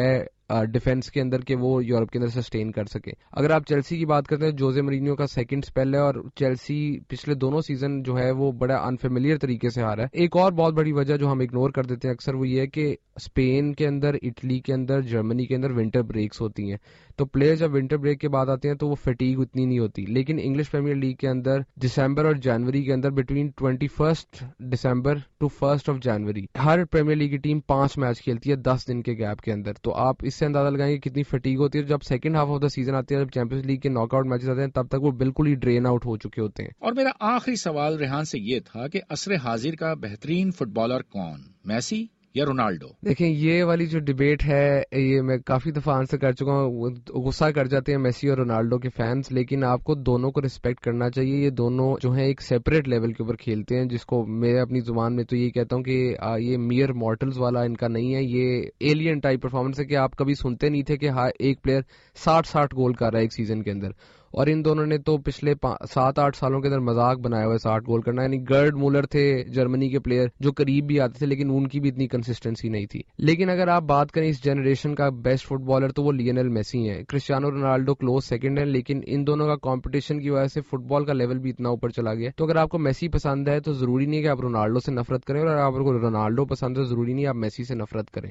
ڈیفینس کے اندر کہ وہ یورپ کے اندر سسٹین کر سکے. اگر آپ چیلسی کی بات کرتے ہیں، جوزے مورینیو کا سیکنڈ اسپیل ہے اور چیلسی پچھلے دونوں سیزن جو ہے وہ بڑا انفیملیئر طریقے سے ہارا ہے. ایک اور بہت بڑی وجہ جو ہم اگنور کر دیتے ہیں اکثر وہ یہ ہے کہ اسپین کے اندر، اٹلی کے اندر، جرمنی کے اندر ونٹر بریکس ہوتی ہیں، تو پلیئر جب ونٹر بریک کے بعد آتے ہیں تو وہ فٹیگ اتنی نہیں ہوتی. لیکن انگلش پریمیئر لیگ کے اندر دسمبر اور جنوری کے اندر between twenty first December to first of January ہر پریمیئر لیگ کی ٹیم پانچ میچ کھیلتی ہے دس دن کے گیپ کے اندر. تو آپ اس سے اندازہ لگائیں کہ کتنی فٹیگ ہوتی ہے. جب second half of the season آتی ہے، جب چیمپئنز لیگ کے ناک آؤٹ میچز آتے ہیں، تب تک وہ بالکل ہی ڈرین آؤٹ ہو چکے ہوتے ہیں. اور میرا آخری سوال ریحان سے یہ تھا کہ عصر حاضر کا بہترین فٹ بالر کون، میسی یا رونالڈو؟ دیکھیں یہ والی جو ڈیبیٹ ہے یہ میں کافی دفعہ آنسر کر چکا ہوں. غصہ کر جاتے ہیں میسی اور رونالڈو کے فینس، لیکن آپ کو دونوں کو رسپیکٹ کرنا چاہیے. یہ دونوں جو ہیں ایک سیپریٹ لیول کے اوپر کھیلتے ہیں، جس کو میں اپنی زبان میں تو یہ کہتا ہوں کہ یہ میئر مارٹلز والا ان کا نہیں ہے. یہ ایلین ٹائپ پرفارمنس ہے کہ آپ کبھی سنتے نہیں تھے کہ ہاں ایک پلیئر ساٹھ ساٹھ گول کر رہا ہے ایک سیزن کے اندر. اور ان دونوں نے تو پچھلے سات آٹھ سالوں کے اندر مذاق بنایا ہوا ہے ساٹھ گول کرنا. یعنی گرڈ مولر تھے جرمنی کے پلیئر جو قریب بھی آتے تھے، لیکن ان کی بھی اتنی کنسسٹنسی نہیں تھی. لیکن اگر آپ بات کریں اس جنریشن کا بیسٹ فٹ بالر تو وہ لیونل میسی ہیں. کرسٹیانو رونالڈو کلوز سیکنڈ ہے، لیکن ان دونوں کا کمپٹیشن کی وجہ سے فٹ بال کا لیول بھی اتنا اوپر چلا گیا. تو اگر آپ کو میسی پسند ہے تو ضروری نہیں کہ آپ رونالڈو سے نفرت کریں، اور اگر آپ کو رونالڈو پسند ہے ضروری نہیں آپ میسی سے نفرت کریں.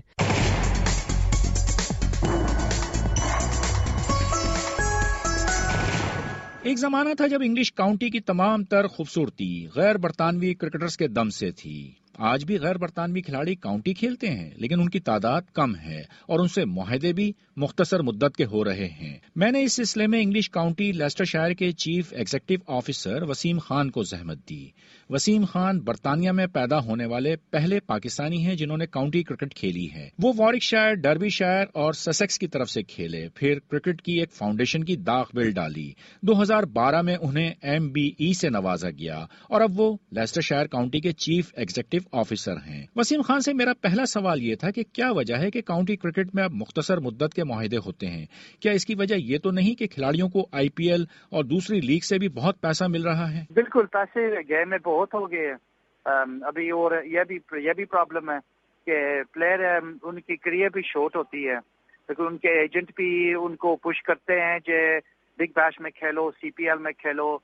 ایک زمانہ تھا جب انگلش کاؤنٹی کی تمام تر خوبصورتی غیر برطانوی کرکٹرز کے دم سے تھی. آج بھی غیر برطانوی کھلاڑی کاؤنٹی کھیلتے ہیں، لیکن ان کی تعداد کم ہے اور ان سے معاہدے بھی مختصر مدت کے ہو رہے ہیں. میں نے اس سلسلے میں انگلش کاؤنٹی لیسٹر شائر کے chief executive officer Wasim Khan کو زحمت دی. وسیم خان برطانیہ میں پیدا ہونے والے پہلے پاکستانی ہیں جنہوں نے کاؤنٹی کرکٹ کھیلی ہے. وہ وارک شائر، ڈربی شائر اور سسیکس کی طرف سے کھیلے، پھر کرکٹ کی ایک فاؤنڈیشن کی داغ بل ڈالی. دو ہزار بارہ میں انہیں ایم بی ای سے نوازا گیا اور اب وہ لیسٹر شائر کاؤنٹی کے چیف ایگزیکٹو آفیسر ہیں. وسیم خان سے میرا پہلا سوال یہ تھا کہ کیا وجہ ہے کہ کاؤنٹی کرکٹ میں اب مختصر مدت کے معاہدے ہوتے ہیں؟ کیا اس کی وجہ یہ تو نہیں کہ کھلاڑیوں کو آئی پی ایل اور دوسری لیگ سے بھی بہت پیسہ مل رہا ہے؟ بالکل، پیسے گیم میں بہت ہو گئے ابھی، اور یہ بھی یہ بھی پرابلم ہے کہ پلیئر ان کی کیریئر بھی شارٹ ہوتی ہے، لیکن ان کے ایجنٹ بھی ان کو پش کرتے ہیں کہ بگ بیش میں کھیلو، سی پی ایل میں کھیلو،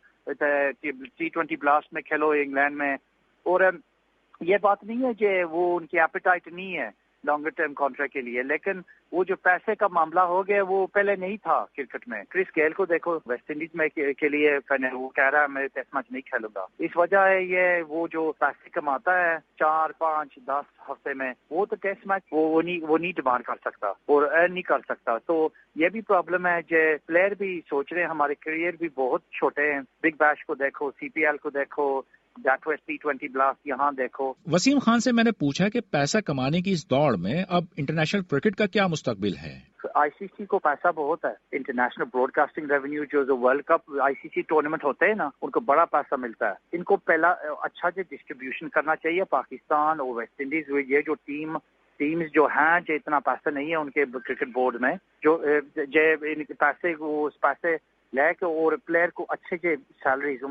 ٹی ٹوینٹی بلاسٹ میں کھیلو انگلینڈ میں. اور یہ بات نہیں ہے کہ وہ ان کی ایپیٹائٹ نہیں ہے لانگر ٹرم کانٹریکٹ کے لیے، لیکن وہ جو پیسے کا معاملہ ہو گیا وہ پہلے نہیں تھا کرکٹ میں. کرس گیل کو دیکھو، ویسٹ انڈیز میں کے لیے وہ کہہ رہا ہے میں ٹیسٹ میچ نہیں کھیلوں گا. اس وجہ ہے یہ وہ جو پیسے کماتا ہے چار پانچ دس ہفتے میں، وہ تو ٹیسٹ میچ وہ وہ نہیں وہ نہیں ڈیمانڈ کر سکتا اور ارن نہیں کر سکتا. تو یہ بھی پرابلم ہے کہ پلیئر بھی سوچ رہے ہیں ہمارے کیریئر بھی بہت چھوٹے ہیں. بگ بیش کو دیکھو، سی پی ایل کو دیکھو، ٹی ٹوینٹی بلاسٹ یہاں دیکھو. وسیم خان سے میں نے پوچھا کہ پیسہ کمانے کی اس دوڑ میں اب انٹرنیشنل کرکٹ کا کیا مستقبل ہے؟ آئی سی سی کو پیسہ بہت ہے. انٹرنیشنل براڈ کاسٹنگ ریونیو جو world cup I C C tournament ہوتے ہیں نا، ان کو بڑا پیسہ ملتا ہے. ان کو پہلا اچھا جو ڈسٹریبیوشن کرنا چاہیے. پاکستان اور ویسٹ انڈیز یہ جو ٹیم ٹیمز جو ہیں جو اتنا پیسہ نہیں ہے ان کے کرکٹ بورڈ میں، جو ان کے پیسے اس پیسے لے کے اور پلیئر کو اچھے سے سیلریز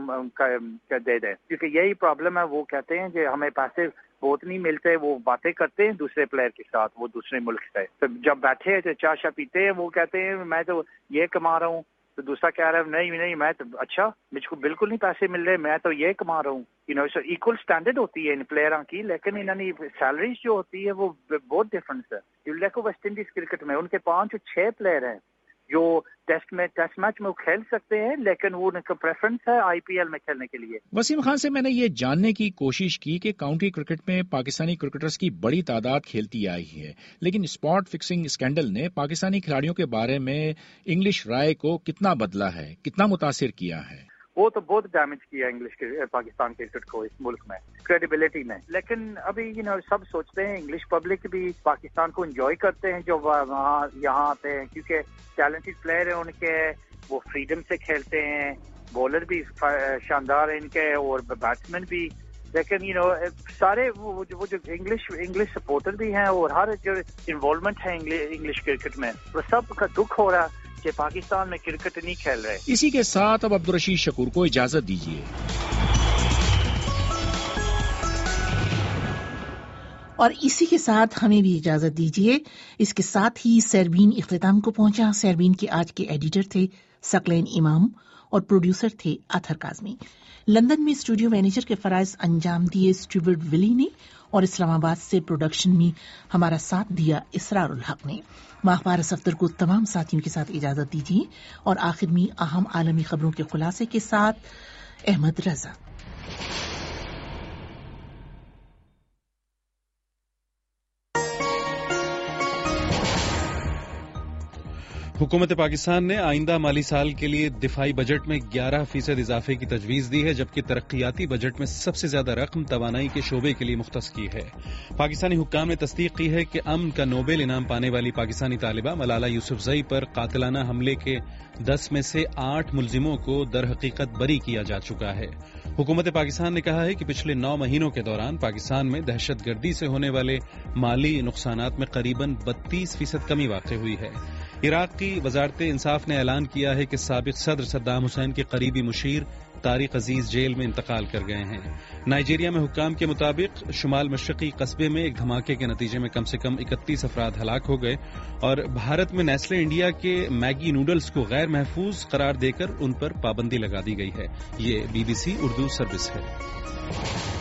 دے دیں، کیونکہ یہی پرابلم ہے. وہ کہتے ہیں کہ ہمیں پیسے بہت نہیں ملتے، وہ باتیں کرتے ہیں دوسرے پلیئر کے ساتھ، وہ دوسرے ملک سے جب بیٹھے تو چائے شاہ پیتے ہیں، وہ کہتے ہیں میں تو یہ کما رہا ہوں، تو دوسرا کہہ رہا ہے نہیں نہیں میں تو اچھا مجھ کو بالکل نہیں پیسے مل رہے، میں تو یہ کما رہا ہوں. You know so equal standard ہوتی ہے ان پلیئروں کی، لیکن انہوں نے سیلریز جو ہوتی ہے وہ بہت ڈفرنس ہے. دیکھو ویسٹ انڈیز کرکٹ میں ان کے پانچ چھ پلیئر ہیں جو ٹیسٹ میں ٹیسٹ میچ میں وہ کھیل سکتے ہیں، لیکن وہ ان کا پریفرنس ہے آئی پی ایل میں کھیلنے کے لیے. وسیم خان سے میں نے یہ جاننے کی کوشش کی کہ کاؤنٹی کرکٹ میں پاکستانی کرکٹرز کی بڑی تعداد کھیلتی آئی ہے، لیکن اسپاٹ فکسنگ اسکینڈل نے پاکستانی کھلاڑیوں کے بارے میں انگلش رائے کو کتنا بدلا ہے، کتنا متاثر کیا ہے؟ وہ تو بہت ڈیمیج کیا انگلش پاکستان کرکٹ کو اس ملک میں، کریڈیبلٹی میں. لیکن ابھی یو نو سب سوچتے ہیں، انگلش پبلک بھی پاکستان کو انجوائے کرتے ہیں جو وہاں یہاں آتے ہیں، کیونکہ ٹیلنٹڈ پلیئر ہیں ان کے، وہ فریڈم سے کھیلتے ہیں، بولر بھی شاندار ہیں ان کے اور بیٹسمین بھی. لیکن یو نو سارے وہ جو انگلش انگلش سپورٹر بھی ہیں اور ہر جو انوالومنٹ ہے انگلش کرکٹ میں، وہ سب کا دکھ ہو رہا ہے کہ پاکستان میں کرکٹ نہیں کھیل رہے. اسی کے ساتھ اب عبدالرشید شکور کو اجازت دیجیے. اور اسی کے ساتھ ہمیں بھی اجازت دیجیے. اس کے ساتھ ہی سیربین اختتام کو پہنچا. سیربین کے آج کے ایڈیٹر تھے ثقلین امام اور پروڈیوسر تھے اطہر کاظمی. لندن میں اسٹوڈیو مینیجر کے فرائض انجام دیے اسٹیورٹ ولی نے اور اسلام آباد سے پروڈکشن میں ہمارا ساتھ دیا اسرار الحق نے. ماہپار صفدر کو تمام ساتھیوں کے ساتھ اجازت دیجیے اور آخر میں اہم عالمی خبروں کے خلاصے کے ساتھ احمد رضا. حکومت پاکستان نے آئندہ مالی سال کے لیے دفاعی بجٹ میں گیارہ فیصد اضافے کی تجویز دی ہے، جبکہ ترقیاتی بجٹ میں سب سے زیادہ رقم توانائی کے شعبے کے لیے مختص کی ہے. پاکستانی حکام نے تصدیق کی ہے کہ امن کا نوبل انعام پانے والی پاکستانی طالبہ ملالہ یوسفزئی پر قاتلانہ حملے کے دس میں سے آٹھ ملزموں کو در حقیقت بری کیا جا چکا ہے. حکومت پاکستان نے کہا ہے کہ پچھلے نو مہینوں کے دوران پاکستان میں دہشت گردی سے ہونے والے مالی نقصانات میں قریباً بتیس فیصد کمی واقع ہوئی ہے. عراق کی وزارت انصاف نے اعلان کیا ہے کہ سابق صدر صدام حسین کے قریبی مشیر طارق عزیز جیل میں انتقال کر گئے ہیں. نائجیریا میں حکام کے مطابق شمال مشرقی قصبے میں ایک دھماکے کے نتیجے میں کم سے کم اکتیس افراد ہلاک ہو گئے اور بھارت میں نیسلے انڈیا کے میگی نوڈلز کو غیر محفوظ قرار دے کر ان پر پابندی لگا دی گئی ہے. یہ B B C Urdu service ہے.